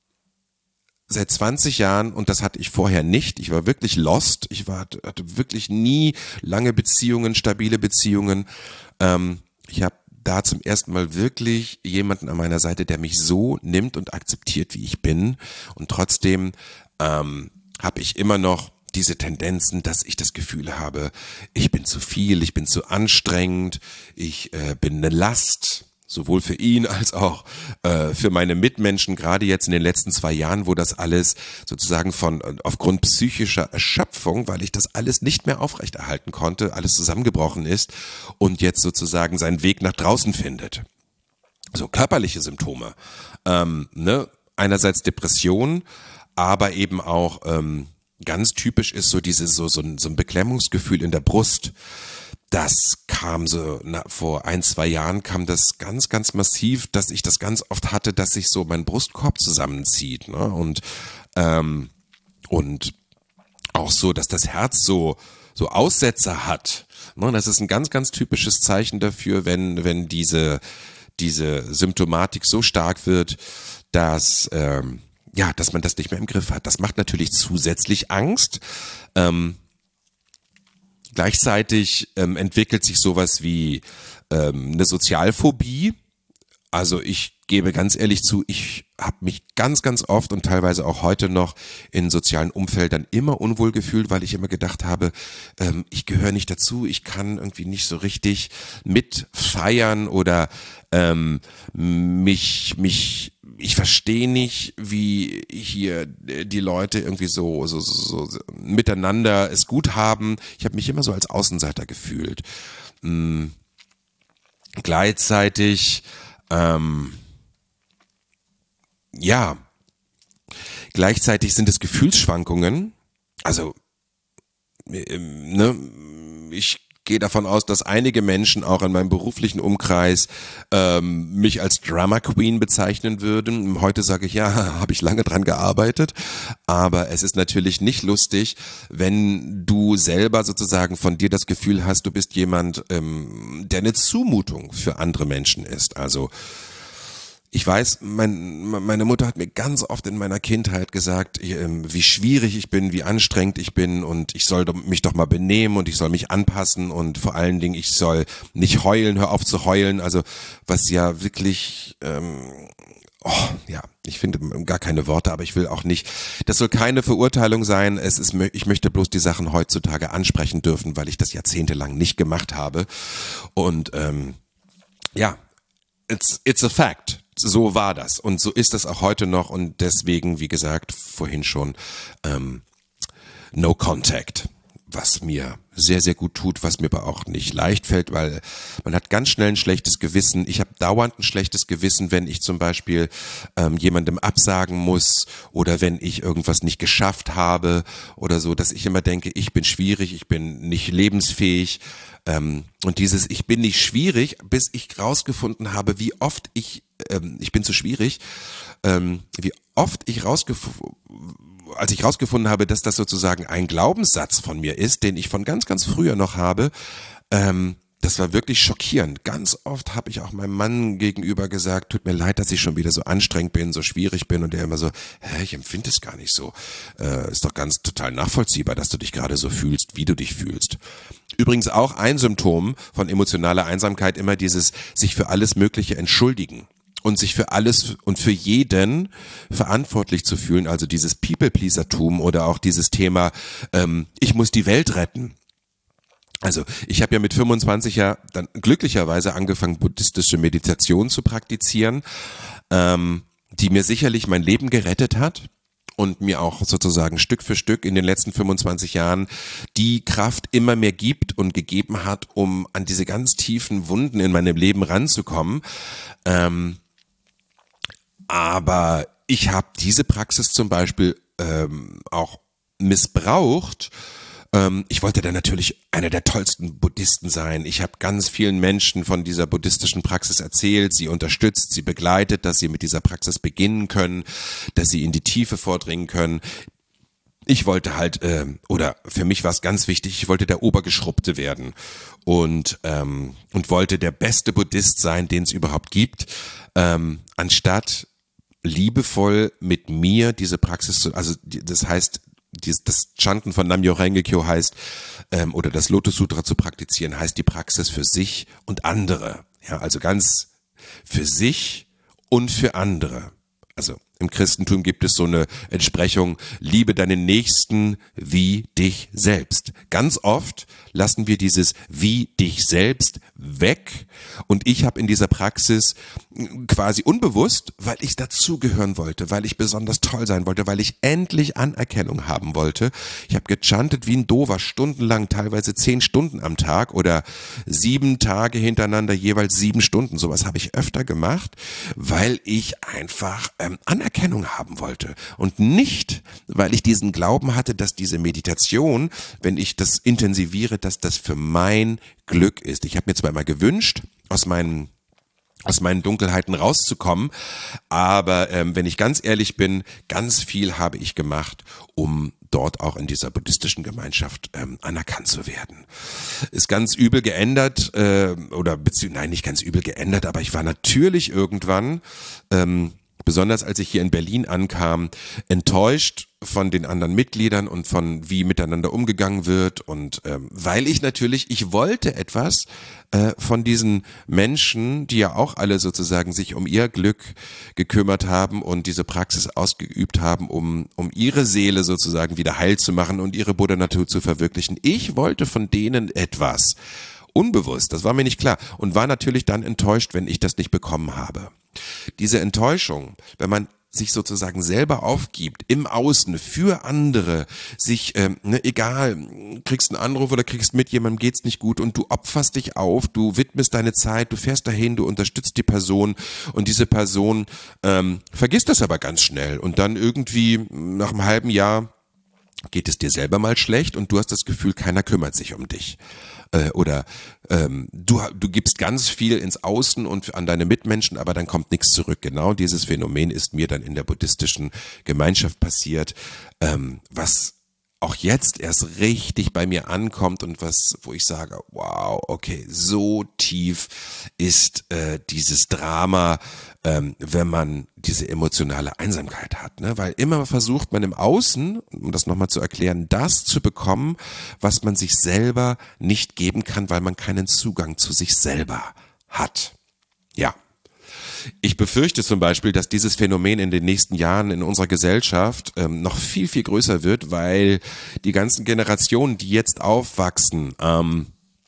seit zwanzig Jahren, und das hatte ich vorher nicht, ich war wirklich lost, ich war, hatte wirklich nie lange Beziehungen, stabile Beziehungen, ähm, ich habe da zum ersten Mal wirklich jemanden an meiner Seite, der mich so nimmt und akzeptiert, wie ich bin, und trotzdem ähm, habe ich immer noch diese Tendenzen, dass ich das Gefühl habe, ich bin zu viel, ich bin zu anstrengend, ich äh, bin eine Last, sowohl für ihn als auch äh, für meine Mitmenschen, gerade jetzt in den letzten zwei Jahren, wo das alles sozusagen von aufgrund psychischer Erschöpfung, weil ich das alles nicht mehr aufrechterhalten konnte, alles zusammengebrochen ist und jetzt sozusagen seinen Weg nach draußen findet. So körperliche Symptome, ähm, ne? Einerseits Depression, aber eben auch ähm, ganz typisch ist so dieses so so ein, so ein Beklemmungsgefühl in der Brust. Das kam so, na, vor ein, zwei Jahren kam das ganz, ganz massiv, dass ich das ganz oft hatte, dass sich so mein Brustkorb zusammenzieht, ne? Und, ähm, und auch so, dass das Herz so, so Aussetzer hat, ne? Das ist ein ganz, ganz typisches Zeichen dafür, wenn, wenn diese, diese Symptomatik so stark wird, dass, ähm, ja, dass man das nicht mehr im Griff hat. Das macht natürlich zusätzlich Angst, ähm, Gleichzeitig ähm, entwickelt sich sowas wie ähm, eine Sozialphobie. Also ich gebe ganz ehrlich zu, ich habe mich ganz, ganz oft und teilweise auch heute noch in sozialen Umfeldern immer unwohl gefühlt, weil ich immer gedacht habe, ähm, ich gehöre nicht dazu, ich kann irgendwie nicht so richtig mitfeiern oder ähm, mich, mich ich verstehe nicht, wie hier die Leute irgendwie so, so, so, so miteinander es gut haben. Ich habe mich immer so als Außenseiter gefühlt. Hm. Gleichzeitig, ähm, ja, gleichzeitig sind es Gefühlsschwankungen. Also, ähm, ne, ich gehe davon aus, dass einige Menschen auch in meinem beruflichen Umkreis ähm, mich als Drama Queen bezeichnen würden. Heute sage ich, ja, habe ich lange dran gearbeitet, aber es ist natürlich nicht lustig, wenn du selber sozusagen von dir das Gefühl hast, du bist jemand, ähm, der eine Zumutung für andere Menschen ist. Also ich weiß, mein, meine Mutter hat mir ganz oft in meiner Kindheit gesagt, wie schwierig ich bin, wie anstrengend ich bin und ich soll mich doch mal benehmen und ich soll mich anpassen und vor allen Dingen, ich soll nicht heulen, hör auf zu heulen. Also was ja wirklich, ähm, oh, ja, ich finde gar keine Worte, aber ich will auch nicht, das soll keine Verurteilung sein. Es ist, ich möchte bloß die Sachen heutzutage ansprechen dürfen, weil ich das jahrzehntelang nicht gemacht habe. Und ähm, ja, it's, it's a fact. So war das und so ist das auch heute noch und deswegen, wie gesagt, vorhin schon ähm, No Contact, was mir sehr, sehr gut tut, was mir aber auch nicht leicht fällt, weil man hat ganz schnell ein schlechtes Gewissen. Ich habe dauernd ein schlechtes Gewissen, wenn ich zum Beispiel ähm, jemandem absagen muss oder wenn ich irgendwas nicht geschafft habe oder so, dass ich immer denke, ich bin schwierig, ich bin nicht lebensfähig. Ähm, und dieses Ich bin nicht schwierig, bis ich rausgefunden habe, wie oft ich, ähm, ich bin zu schwierig, ähm, wie oft ich rausgefunden, als ich rausgefunden habe, dass das sozusagen ein Glaubenssatz von mir ist, den ich von ganz, ganz früher noch habe, ähm, das war wirklich schockierend. Ganz oft habe ich auch meinem Mann gegenüber gesagt, tut mir leid, dass ich schon wieder so anstrengend bin, so schwierig bin und er immer so, hä, ich empfinde es gar nicht so. Äh, ist doch ganz total nachvollziehbar, dass du dich gerade so fühlst, wie du dich fühlst. Übrigens auch ein Symptom von emotionaler Einsamkeit, immer dieses sich für alles Mögliche entschuldigen. Und sich für alles und für jeden verantwortlich zu fühlen, also dieses People-Pleaser-Tum oder auch dieses Thema, ähm, ich muss die Welt retten. Also ich habe ja mit fünfundzwanzig ja dann glücklicherweise angefangen, buddhistische Meditation zu praktizieren, ähm, die mir sicherlich mein Leben gerettet hat und mir auch sozusagen Stück für Stück in den letzten fünfundzwanzig Jahren die Kraft immer mehr gibt und gegeben hat, um an diese ganz tiefen Wunden in meinem Leben ranzukommen. Ähm, Aber ich habe diese Praxis zum Beispiel ähm, auch missbraucht. Ähm, ich wollte dann natürlich einer der tollsten Buddhisten sein. Ich habe ganz vielen Menschen von dieser buddhistischen Praxis erzählt, sie unterstützt, sie begleitet, dass sie mit dieser Praxis beginnen können, dass sie in die Tiefe vordringen können. ich wollte halt, äh, oder für mich war es ganz wichtig, ich wollte der Obergeschrubbte werden und ähm, und wollte der beste Buddhist sein, den es überhaupt gibt, ähm, anstatt liebevoll mit mir diese Praxis zu, also das heißt, das Chanten von Nam-myoho Renge-kyo heißt, ähm, oder das Lotus Sutra zu praktizieren, heißt die Praxis für sich und andere. Ja, also ganz für sich und für andere. Also im Christentum gibt es so eine Entsprechung, liebe deinen Nächsten wie dich selbst. Ganz oft lassen wir dieses wie dich selbst weg und ich habe in dieser Praxis quasi unbewusst, weil ich dazugehören wollte, weil ich besonders toll sein wollte, weil ich endlich Anerkennung haben wollte. Ich habe gechantet wie ein Dover, stundenlang, teilweise zehn Stunden am Tag oder sieben Tage hintereinander, jeweils sieben Stunden. Sowas habe ich öfter gemacht, weil ich einfach ähm, Anerkennung haben wollte und nicht, weil ich diesen Glauben hatte, dass diese Meditation, wenn ich das intensiviere, dass das für mein Glück ist. Ich habe mir zwar immer gewünscht, aus meinen aus meinen Dunkelheiten rauszukommen, aber ähm, wenn ich ganz ehrlich bin, ganz viel habe ich gemacht, um dort auch in dieser buddhistischen Gemeinschaft ähm, anerkannt zu werden. Ist ganz übel geändert, äh, oder beziehungsweise, nein, nicht ganz übel geändert, aber ich war natürlich irgendwann, ähm, besonders als ich hier in Berlin ankam, enttäuscht von den anderen Mitgliedern und von wie miteinander umgegangen wird und ähm, weil ich natürlich, ich wollte etwas äh, von diesen Menschen, die ja auch alle sozusagen sich um ihr Glück gekümmert haben und diese Praxis ausgeübt haben, um um ihre Seele sozusagen wieder heil zu machen und ihre Buddha-Natur zu verwirklichen. Ich wollte von denen etwas. Unbewusst, das war mir nicht klar und war natürlich dann enttäuscht, wenn ich das nicht bekommen habe. Diese Enttäuschung, wenn man sich sozusagen selber aufgibt, im Außen, für andere, sich, ähm, ne, egal, kriegst einen Anruf oder kriegst mit, jemandem geht's nicht gut und du opferst dich auf, du widmest deine Zeit, du fährst dahin, du unterstützt die Person und diese Person ähm, vergisst das aber ganz schnell und dann irgendwie nach einem halben Jahr geht es dir selber mal schlecht und du hast das Gefühl, keiner kümmert sich um dich. Äh, oder ähm, du, du gibst ganz viel ins Außen und an deine Mitmenschen, aber dann kommt nichts zurück. Genau dieses Phänomen ist mir dann in der buddhistischen Gemeinschaft passiert, ähm, was auch jetzt erst richtig bei mir ankommt und was, wo ich sage, wow, okay, so tief ist äh, dieses Drama, ähm, wenn man diese emotionale Einsamkeit hat, ne? Weil immer versucht man im Außen, um das nochmal zu erklären, das zu bekommen, was man sich selber nicht geben kann, weil man keinen Zugang zu sich selber hat. Ja. Ich befürchte zum Beispiel, dass dieses Phänomen in den nächsten Jahren in unserer Gesellschaft ähm, noch viel, viel größer wird, weil die ganzen Generationen, die jetzt aufwachsen, ähm,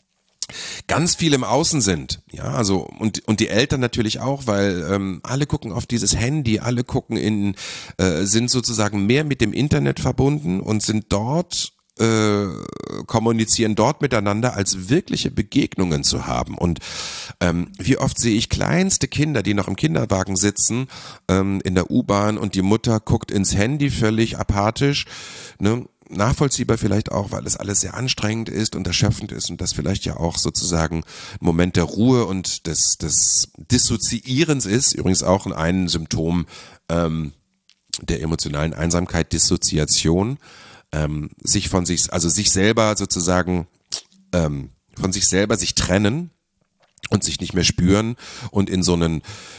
ganz viel im Außen sind, ja, also und und die Eltern natürlich auch, weil ähm, alle gucken auf dieses Handy, alle gucken in, äh, sind sozusagen mehr mit dem Internet verbunden und sind dort äh, kommunizieren dort miteinander, als wirkliche Begegnungen zu haben. Und ähm, wie oft sehe ich kleinste Kinder, die noch im Kinderwagen sitzen, ähm, in der U-Bahn und die Mutter guckt ins Handy völlig apathisch, ne? Nachvollziehbar vielleicht auch, weil es alles sehr anstrengend ist und erschöpfend ist und das vielleicht ja auch sozusagen ein Moment der Ruhe und des, des Dissoziierens ist, übrigens auch ein Symptom ähm, der emotionalen Einsamkeit, Dissoziation, ähm, sich von sich, also sich selber sozusagen ähm, von sich selber sich trennen und sich nicht mehr spüren und in so einen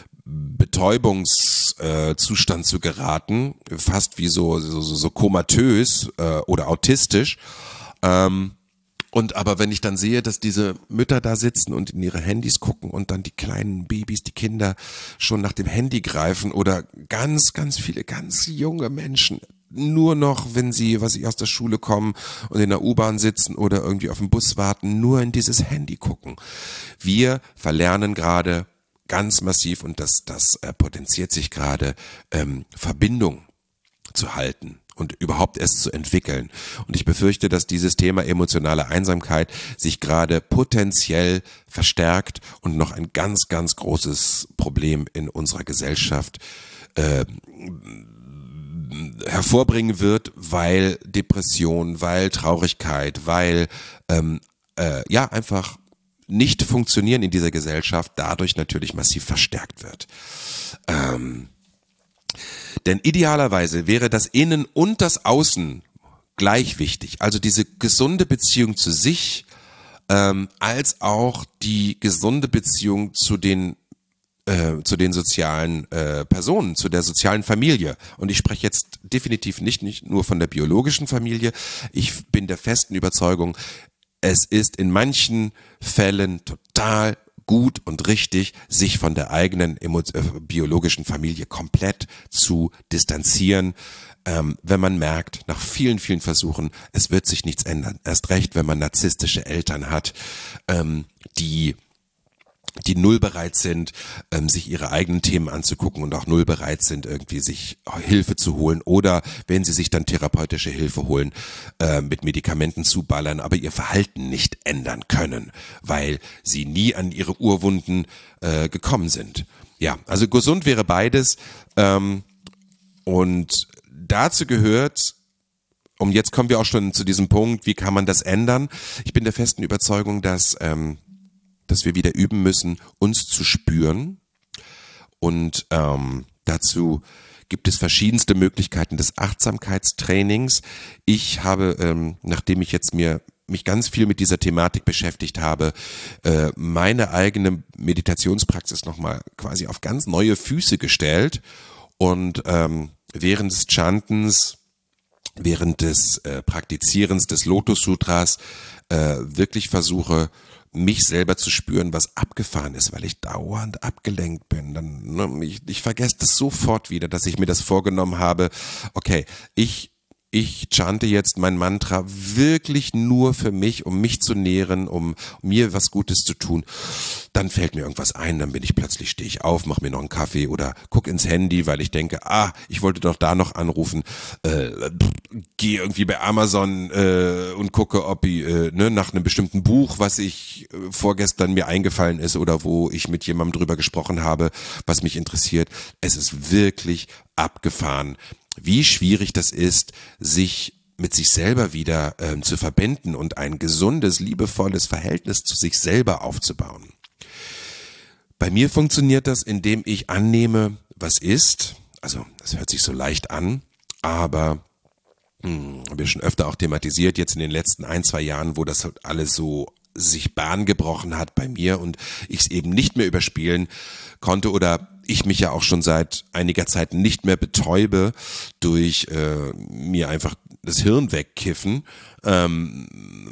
Betäubungszustand äh, zu geraten, fast wie so so, so komatös äh, oder autistisch. Ähm, und aber wenn ich dann sehe, dass diese Mütter da sitzen und in ihre Handys gucken und dann die kleinen Babys, die Kinder schon nach dem Handy greifen oder ganz, ganz viele ganz junge Menschen nur noch, wenn sie, was ich aus der Schule kommen und in der U-Bahn sitzen oder irgendwie auf dem Bus warten, nur in dieses Handy gucken. Wir verlernen gerade ganz massiv und das, das äh, potenziert sich gerade, ähm, Verbindung zu halten und überhaupt erst zu entwickeln. Und ich befürchte, dass dieses Thema emotionale Einsamkeit sich gerade potenziell verstärkt und noch ein ganz, ganz großes Problem in unserer Gesellschaft äh, hervorbringen wird, weil Depression, weil Traurigkeit, weil ähm, äh, ja einfach nicht funktionieren in dieser Gesellschaft dadurch natürlich massiv verstärkt wird. Ähm, denn idealerweise wäre das Innen und das Außen gleich wichtig. Also diese gesunde Beziehung zu sich, ähm, als auch die gesunde Beziehung zu den Äh, zu den sozialen äh, Personen, zu der sozialen Familie. Und ich spreche jetzt definitiv nicht, nicht nur von der biologischen Familie. Ich bin der festen Überzeugung, es ist in manchen Fällen total gut und richtig, sich von der eigenen emo- äh, biologischen Familie komplett zu distanzieren, ähm, wenn man merkt, nach vielen, vielen Versuchen, es wird sich nichts ändern. Erst recht, wenn man narzisstische Eltern hat, ähm, die die null bereit sind, ähm, sich ihre eigenen Themen anzugucken und auch null bereit sind, irgendwie sich Hilfe zu holen oder wenn sie sich dann therapeutische Hilfe holen, äh, mit Medikamenten zuballern, aber ihr Verhalten nicht ändern können, weil sie nie an ihre Urwunden äh, gekommen sind. Ja, also gesund wäre beides ähm, und dazu gehört, und jetzt kommen wir auch schon zu diesem Punkt, wie kann man das ändern? Ich bin der festen Überzeugung, dass ähm, dass wir wieder üben müssen, uns zu spüren. Und ähm, dazu gibt es verschiedenste Möglichkeiten des Achtsamkeitstrainings. Ich habe, ähm, nachdem ich jetzt mir mich ganz viel mit dieser Thematik beschäftigt habe, äh, meine eigene Meditationspraxis nochmal quasi auf ganz neue Füße gestellt und ähm, während des Chantens, während des äh, Praktizierens des Lotus Sutras äh, wirklich versuche, mich selber zu spüren, was abgefahren ist, weil ich dauernd abgelenkt bin. Dann, ne, ich, ich vergesse das sofort wieder, dass ich mir das vorgenommen habe. Okay, ich ich chante jetzt mein Mantra wirklich nur für mich, um mich zu nähren, um mir was Gutes zu tun. Dann fällt mir irgendwas ein, dann bin ich plötzlich, stehe ich auf, mache mir noch einen Kaffee oder guck ins Handy, weil ich denke, ah, ich wollte doch da noch anrufen. Äh, gehe irgendwie bei Amazon äh, und gucke, ob ich äh, ne, nach einem bestimmten Buch, was ich äh, vorgestern mir eingefallen ist oder wo ich mit jemandem drüber gesprochen habe, was mich interessiert. Es ist wirklich abgefahren, wie schwierig das ist, sich mit sich selber wieder ähm, zu verbinden und ein gesundes, liebevolles Verhältnis zu sich selber aufzubauen. Bei mir funktioniert das, indem ich annehme, was ist. Also das hört sich so leicht an, aber hm, habe ich schon öfter auch thematisiert, jetzt in den letzten ein, zwei Jahren, wo das alles so sich Bahn gebrochen hat bei mir und ich es eben nicht mehr überspielen konnte oder ich mich ja auch schon seit einiger Zeit nicht mehr betäube durch äh, mir einfach das Hirn wegkiffen, ähm,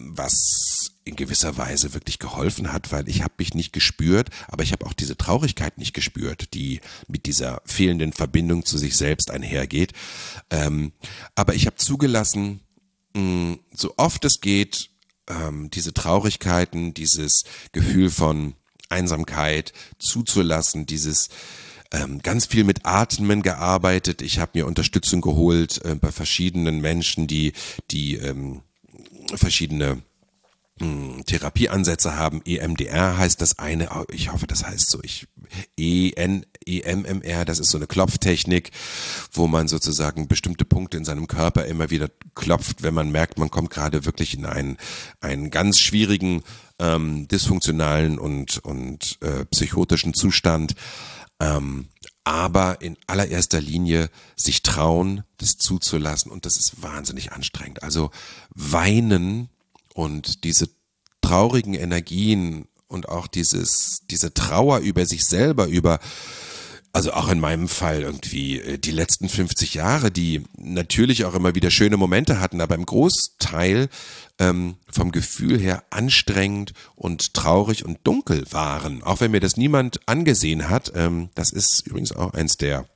was in gewisser Weise wirklich geholfen hat, weil ich habe mich nicht gespürt, aber ich habe auch diese Traurigkeit nicht gespürt, die mit dieser fehlenden Verbindung zu sich selbst einhergeht. Ähm, aber ich habe zugelassen, mh, so oft es geht, ähm, diese Traurigkeiten, dieses Gefühl von Einsamkeit zuzulassen, dieses ähm, ganz viel mit Atmen gearbeitet. Ich habe mir Unterstützung geholt äh, bei verschiedenen Menschen, die die ähm, verschiedene mh, Therapieansätze haben. E M D R heißt das eine, ich hoffe, das heißt so. Ich E N E M M R, das ist so eine Klopftechnik, wo man sozusagen bestimmte Punkte in seinem Körper immer wieder klopft, wenn man merkt, man kommt gerade wirklich in einen einen ganz schwierigen ähm, dysfunktionalen und und äh, psychotischen Zustand. Ähm, aber in allererster Linie sich trauen, das zuzulassen und das ist wahnsinnig anstrengend. Also weinen und diese traurigen Energien und auch dieses diese Trauer über sich selber, über also auch in meinem Fall irgendwie die letzten fünfzig Jahre, die natürlich auch immer wieder schöne Momente hatten, aber im Großteil ähm, vom Gefühl her anstrengend und traurig und dunkel waren. Auch wenn mir das niemand angesehen hat. Ähm, das ist übrigens auch eins der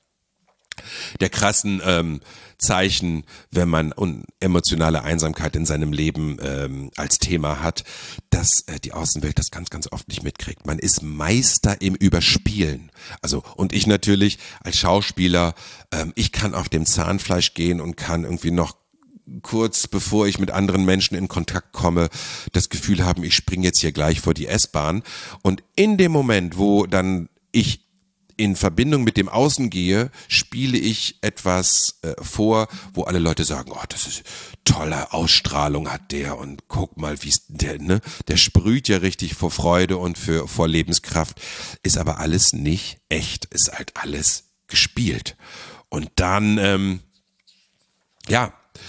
der krassen ähm, Zeichen, wenn man un- emotionale Einsamkeit in seinem Leben ähm, als Thema hat, dass äh, die Außenwelt das ganz, ganz oft nicht mitkriegt. Man ist Meister im Überspielen. Also und ich natürlich als Schauspieler, ähm, ich kann auf dem Zahnfleisch gehen und kann irgendwie noch kurz bevor ich mit anderen Menschen in Kontakt komme, das Gefühl haben, ich springe jetzt hier gleich vor die S-Bahn. Und in dem Moment, wo dann ich in Verbindung mit dem Außen gehe, spiele ich etwas äh, vor, wo alle Leute sagen, oh, das ist tolle Ausstrahlung hat der und guck mal, wie der, ne, der sprüht ja richtig vor Freude und für vor Lebenskraft, ist aber alles nicht echt, ist halt alles gespielt. Und dann, ähm, ja,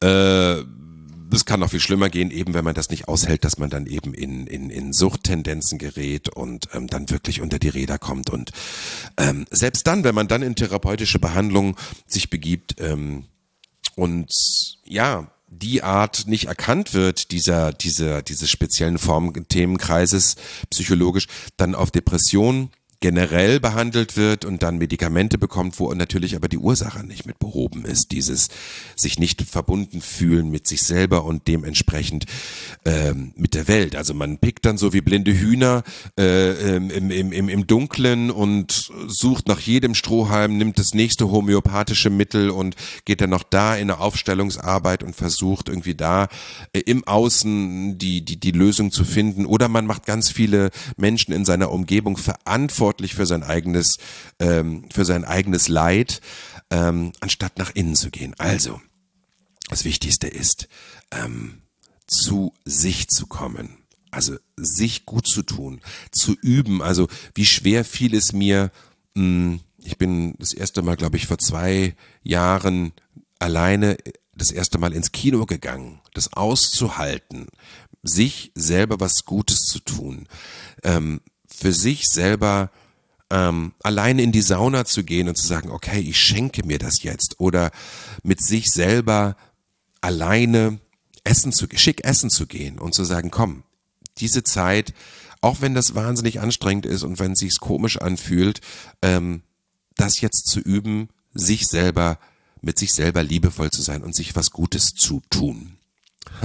Äh, Es kann noch viel schlimmer gehen, eben wenn man das nicht aushält, dass man dann eben in, in, in Suchttendenzen gerät und ähm, dann wirklich unter die Räder kommt. Und ähm, selbst dann, wenn man dann in therapeutische Behandlung sich begibt ähm, und ja, die Art nicht erkannt wird, dieser, dieser, dieses speziellen Form-Themenkreises psychologisch, dann auf Depressionen generell behandelt wird und dann Medikamente bekommt, wo natürlich aber die Ursache nicht mit behoben ist, dieses sich nicht verbunden fühlen mit sich selber und dementsprechend ähm, mit der Welt. Also man pickt dann so wie blinde Hühner äh, im, im, im, im Dunklen und sucht nach jedem Strohhalm, nimmt das nächste homöopathische Mittel und geht dann noch da in eine Aufstellungsarbeit und versucht irgendwie da äh, im Außen die, die, die Lösung zu finden. Oder man macht ganz viele Menschen in seiner Umgebung verantwortlich für sein eigenes, ähm, für sein eigenes Leid, ähm, anstatt nach innen zu gehen. Also, das Wichtigste ist, ähm, zu sich zu kommen. Also, sich gut zu tun, zu üben. Also, wie schwer fiel es mir, mh, ich bin das erste Mal, glaube ich, vor zwei Jahren alleine das erste Mal ins Kino gegangen, das auszuhalten, sich selber was Gutes zu tun, ähm, für sich selber ähm, alleine in die Sauna zu gehen und zu sagen, okay, ich schenke mir das jetzt, oder mit sich selber alleine essen zu, schick essen zu gehen und zu sagen, komm, diese Zeit, auch wenn das wahnsinnig anstrengend ist und wenn es sich komisch anfühlt, ähm, das jetzt zu üben, sich selber, mit sich selber liebevoll zu sein und sich was Gutes zu tun. Ha.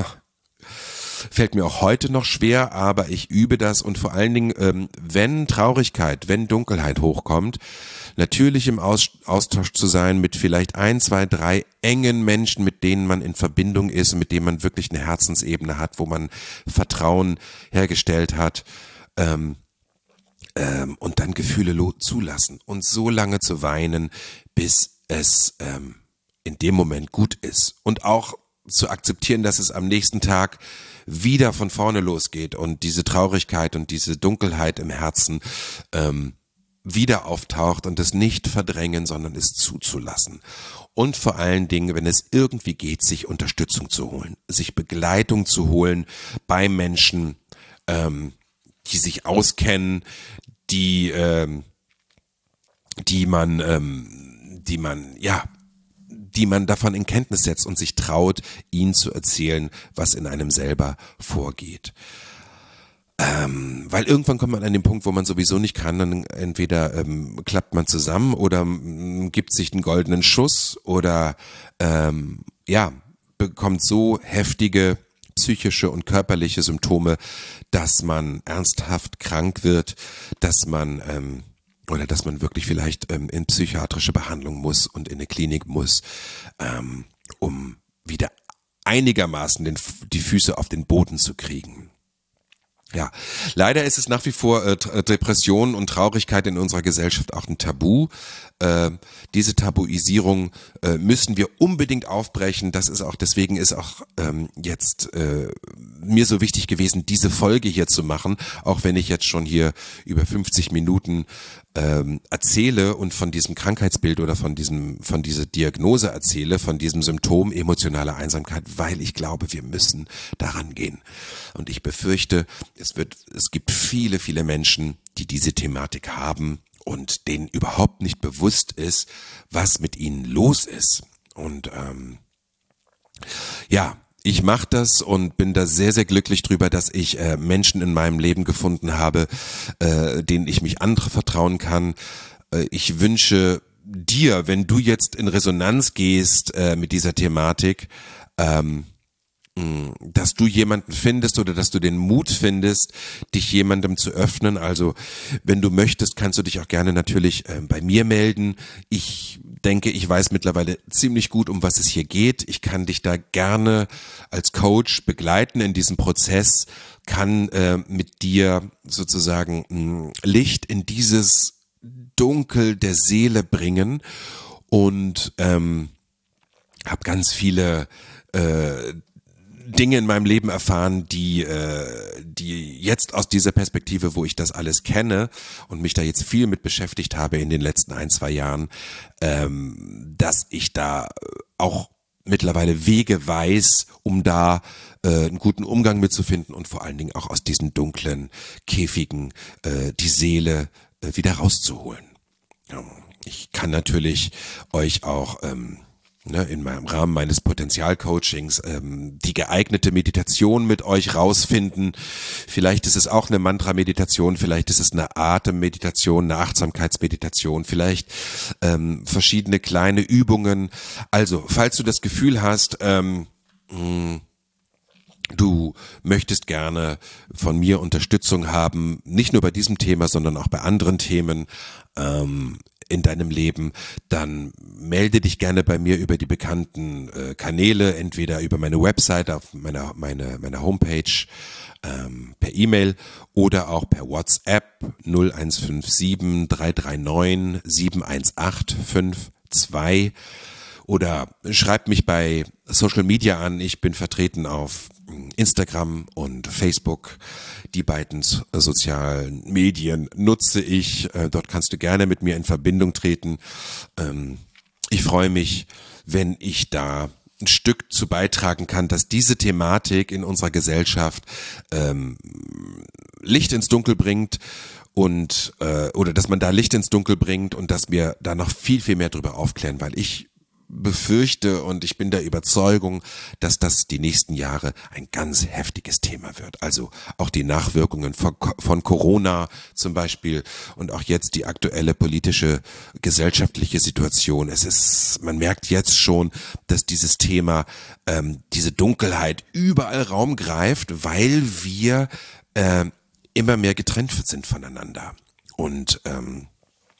Fällt mir auch heute noch schwer, aber ich übe das und vor allen Dingen, ähm, wenn Traurigkeit, wenn Dunkelheit hochkommt, natürlich im Aus- Austausch zu sein mit vielleicht ein, zwei, drei engen Menschen, mit denen man in Verbindung ist, mit denen man wirklich eine Herzensebene hat, wo man Vertrauen hergestellt hat, ähm, ähm, und dann Gefühle lo- zulassen und so lange zu weinen, bis es ähm, in dem Moment gut ist und auch zu akzeptieren, dass es am nächsten Tag wieder von vorne losgeht und diese Traurigkeit und diese Dunkelheit im Herzen ähm, wieder auftaucht und es nicht verdrängen, sondern es zuzulassen. Und vor allen Dingen, wenn es irgendwie geht, sich Unterstützung zu holen, sich Begleitung zu holen bei Menschen, ähm, die sich auskennen, die, ähm, die man, ähm, die man, ja, die man davon in Kenntnis setzt und sich traut, ihnen zu erzählen, was in einem selber vorgeht. Ähm, weil irgendwann kommt man an den Punkt, wo man sowieso nicht kann, dann entweder ähm, klappt man zusammen oder ähm, gibt sich einen goldenen Schuss oder ähm, ja, bekommt so heftige psychische und körperliche Symptome, dass man ernsthaft krank wird, dass man ähm, oder dass man wirklich vielleicht ähm, in psychiatrische Behandlung muss und in eine Klinik muss, ähm, um wieder einigermaßen den, die Füße auf den Boden zu kriegen. Ja, leider ist es nach wie vor äh, Depression und Traurigkeit in unserer Gesellschaft auch ein Tabu. Äh, diese Tabuisierung äh, müssen wir unbedingt aufbrechen. Das ist auch, deswegen ist auch ähm, jetzt äh, mir so wichtig gewesen, diese Folge hier zu machen, auch wenn ich jetzt schon hier über fünfzig Minuten ähm, erzähle und von diesem Krankheitsbild oder von diesem, von dieser Diagnose erzähle, von diesem Symptom emotionale Einsamkeit, weil ich glaube, wir müssen daran gehen. Und ich befürchte, es wird, es gibt viele, viele Menschen, die diese Thematik haben und denen überhaupt nicht bewusst ist, was mit ihnen los ist. Und ähm, ja, ich mache das und bin da sehr, sehr glücklich drüber, dass ich äh, Menschen in meinem Leben gefunden habe, äh, denen ich mich andere vertrauen kann. Äh, ich wünsche dir, wenn du jetzt in Resonanz gehst äh, mit dieser Thematik, ähm, dass du jemanden findest oder dass du den Mut findest, dich jemandem zu öffnen. Also wenn du möchtest, kannst du dich auch gerne natürlich äh, bei mir melden. Ich denke, ich weiß mittlerweile ziemlich gut, um was es hier geht. Ich kann dich da gerne als Coach begleiten in diesem Prozess, kann äh, mit dir sozusagen mh, Licht in dieses Dunkel der Seele bringen und ähm, habe ganz viele äh, Dinge in meinem Leben erfahren, die äh, die jetzt aus dieser Perspektive, wo ich das alles kenne und mich da jetzt viel mit beschäftigt habe in den letzten ein, zwei Jahren, ähm, dass ich da auch mittlerweile Wege weiß, um da äh, einen guten Umgang mitzufinden und vor allen Dingen auch aus diesen dunklen Käfigen äh, die Seele äh, wieder rauszuholen. Ja, ich kann natürlich euch auch ähm, ne, in meinem Rahmen meines Potenzialcoachings ähm, die geeignete Meditation mit euch rausfinden. Vielleicht ist es auch eine Mantra-Meditation, vielleicht ist es eine Atemmeditation, eine Achtsamkeitsmeditation, vielleicht ähm, verschiedene kleine Übungen. Also, falls du das Gefühl hast, ähm, mh, du möchtest gerne von mir Unterstützung haben, nicht nur bei diesem Thema, sondern auch bei anderen Themen ähm, in deinem Leben, dann melde dich gerne bei mir über die bekannten äh, Kanäle, entweder über meine Website auf meiner meine meine Homepage, ähm, per E-Mail oder auch per WhatsApp null eins fünf sieben drei drei neun sieben eins acht fünf zwei oder schreib mich bei Social Media an. Ich bin vertreten auf Instagram und Facebook. Die beiden sozialen Medien nutze ich. Dort kannst du gerne mit mir in Verbindung treten. Ich freue mich, wenn ich da ein Stück zu beitragen kann, dass diese Thematik in unserer Gesellschaft ähm, Licht ins Dunkel bringt und äh, oder dass man da Licht ins Dunkel bringt und dass wir da noch viel, viel mehr drüber aufklären, weil ich befürchte und ich bin der Überzeugung, dass das die nächsten Jahre ein ganz heftiges Thema wird. Also auch die Nachwirkungen von, von Corona zum Beispiel und auch jetzt die aktuelle politische, gesellschaftliche Situation. Es ist, man merkt jetzt schon, dass dieses Thema, ähm, diese Dunkelheit überall Raum greift, weil wir äh, immer mehr getrennt sind voneinander. Und ähm,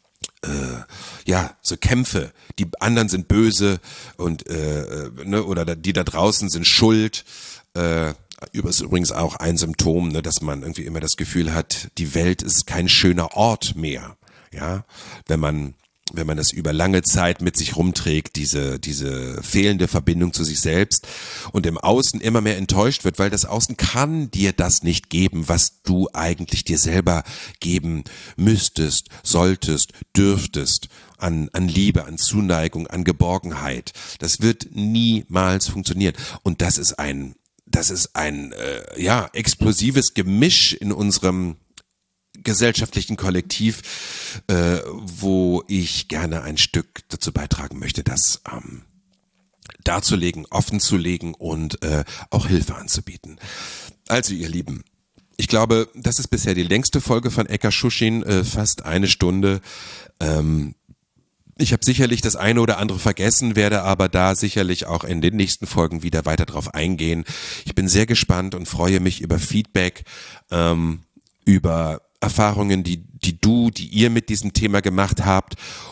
Äh, ja, so Kämpfe, die anderen sind böse und äh, ne, oder die da draußen sind schuld. Äh, ist übrigens auch ein Symptom, ne, dass man irgendwie immer das Gefühl hat, die Welt ist kein schöner Ort mehr. Ja, wenn man wenn man das über lange Zeit mit sich rumträgt, diese diese fehlende Verbindung zu sich selbst und im Außen immer mehr enttäuscht wird, weil das Außen kann dir das nicht geben, was du eigentlich dir selber geben müsstest, solltest, dürftest, an an Liebe, an Zuneigung, an Geborgenheit. Das wird niemals funktionieren und das ist ein das ist ein äh, ja explosives Gemisch in unserem gesellschaftlichen Kollektiv, äh, wo ich gerne ein Stück dazu beitragen möchte, das ähm, darzulegen, offen zu legen und äh, auch Hilfe anzubieten. Also ihr Lieben, ich glaube, das ist bisher die längste Folge von Eka Schuschin, äh, fast eine Stunde. Ähm, ich habe sicherlich das eine oder andere vergessen, werde aber da sicherlich auch in den nächsten Folgen wieder weiter drauf eingehen. Ich bin sehr gespannt und freue mich über Feedback, ähm, über Erfahrungen, die die du, die ihr mit diesem Thema gemacht habt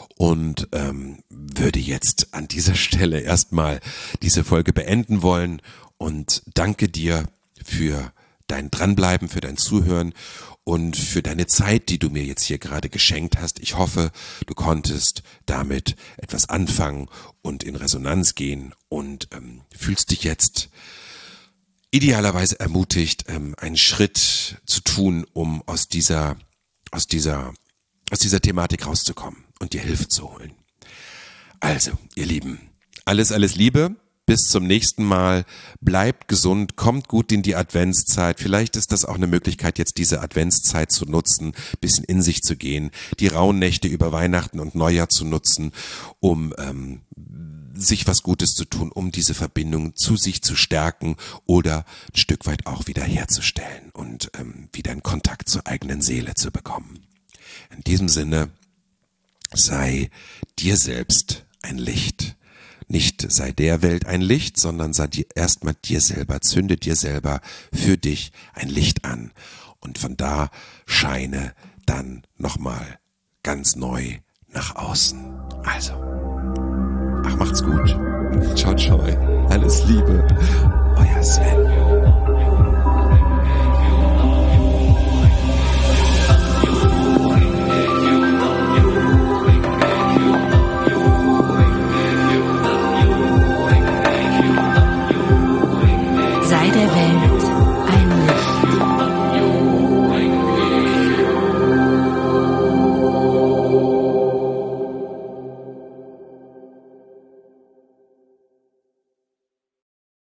und ähm, würde jetzt an dieser Stelle erstmal diese Folge beenden wollen und danke dir für dein Dranbleiben, für dein Zuhören und für deine Zeit, die du mir jetzt hier gerade geschenkt hast. Ich hoffe, du konntest damit etwas anfangen und in Resonanz gehen und ähm, fühlst dich jetzt idealerweise ermutigt, ähm, einen Schritt zu tun, um aus dieser, aus dieser, aus dieser Thematik rauszukommen und dir Hilfe zu holen. Also, ihr Lieben, alles, alles Liebe, bis zum nächsten Mal, bleibt gesund, kommt gut in die Adventszeit, vielleicht ist das auch eine Möglichkeit, jetzt diese Adventszeit zu nutzen, bisschen in sich zu gehen, die rauen Nächte über Weihnachten und Neujahr zu nutzen, um ähm, sich was Gutes zu tun, um diese Verbindung zu sich zu stärken oder ein Stück weit auch wieder herzustellen und ähm, wieder in Kontakt zur eigenen Seele zu bekommen. In diesem Sinne, sei dir selbst ein Licht. Nicht sei der Welt ein Licht, sondern sei dir erstmal dir selber, zünde dir selber für dich ein Licht an und von da scheine dann nochmal ganz neu nach außen. Also, ach, macht's gut. Ciao, ciao. Alles Liebe. Euer Sven.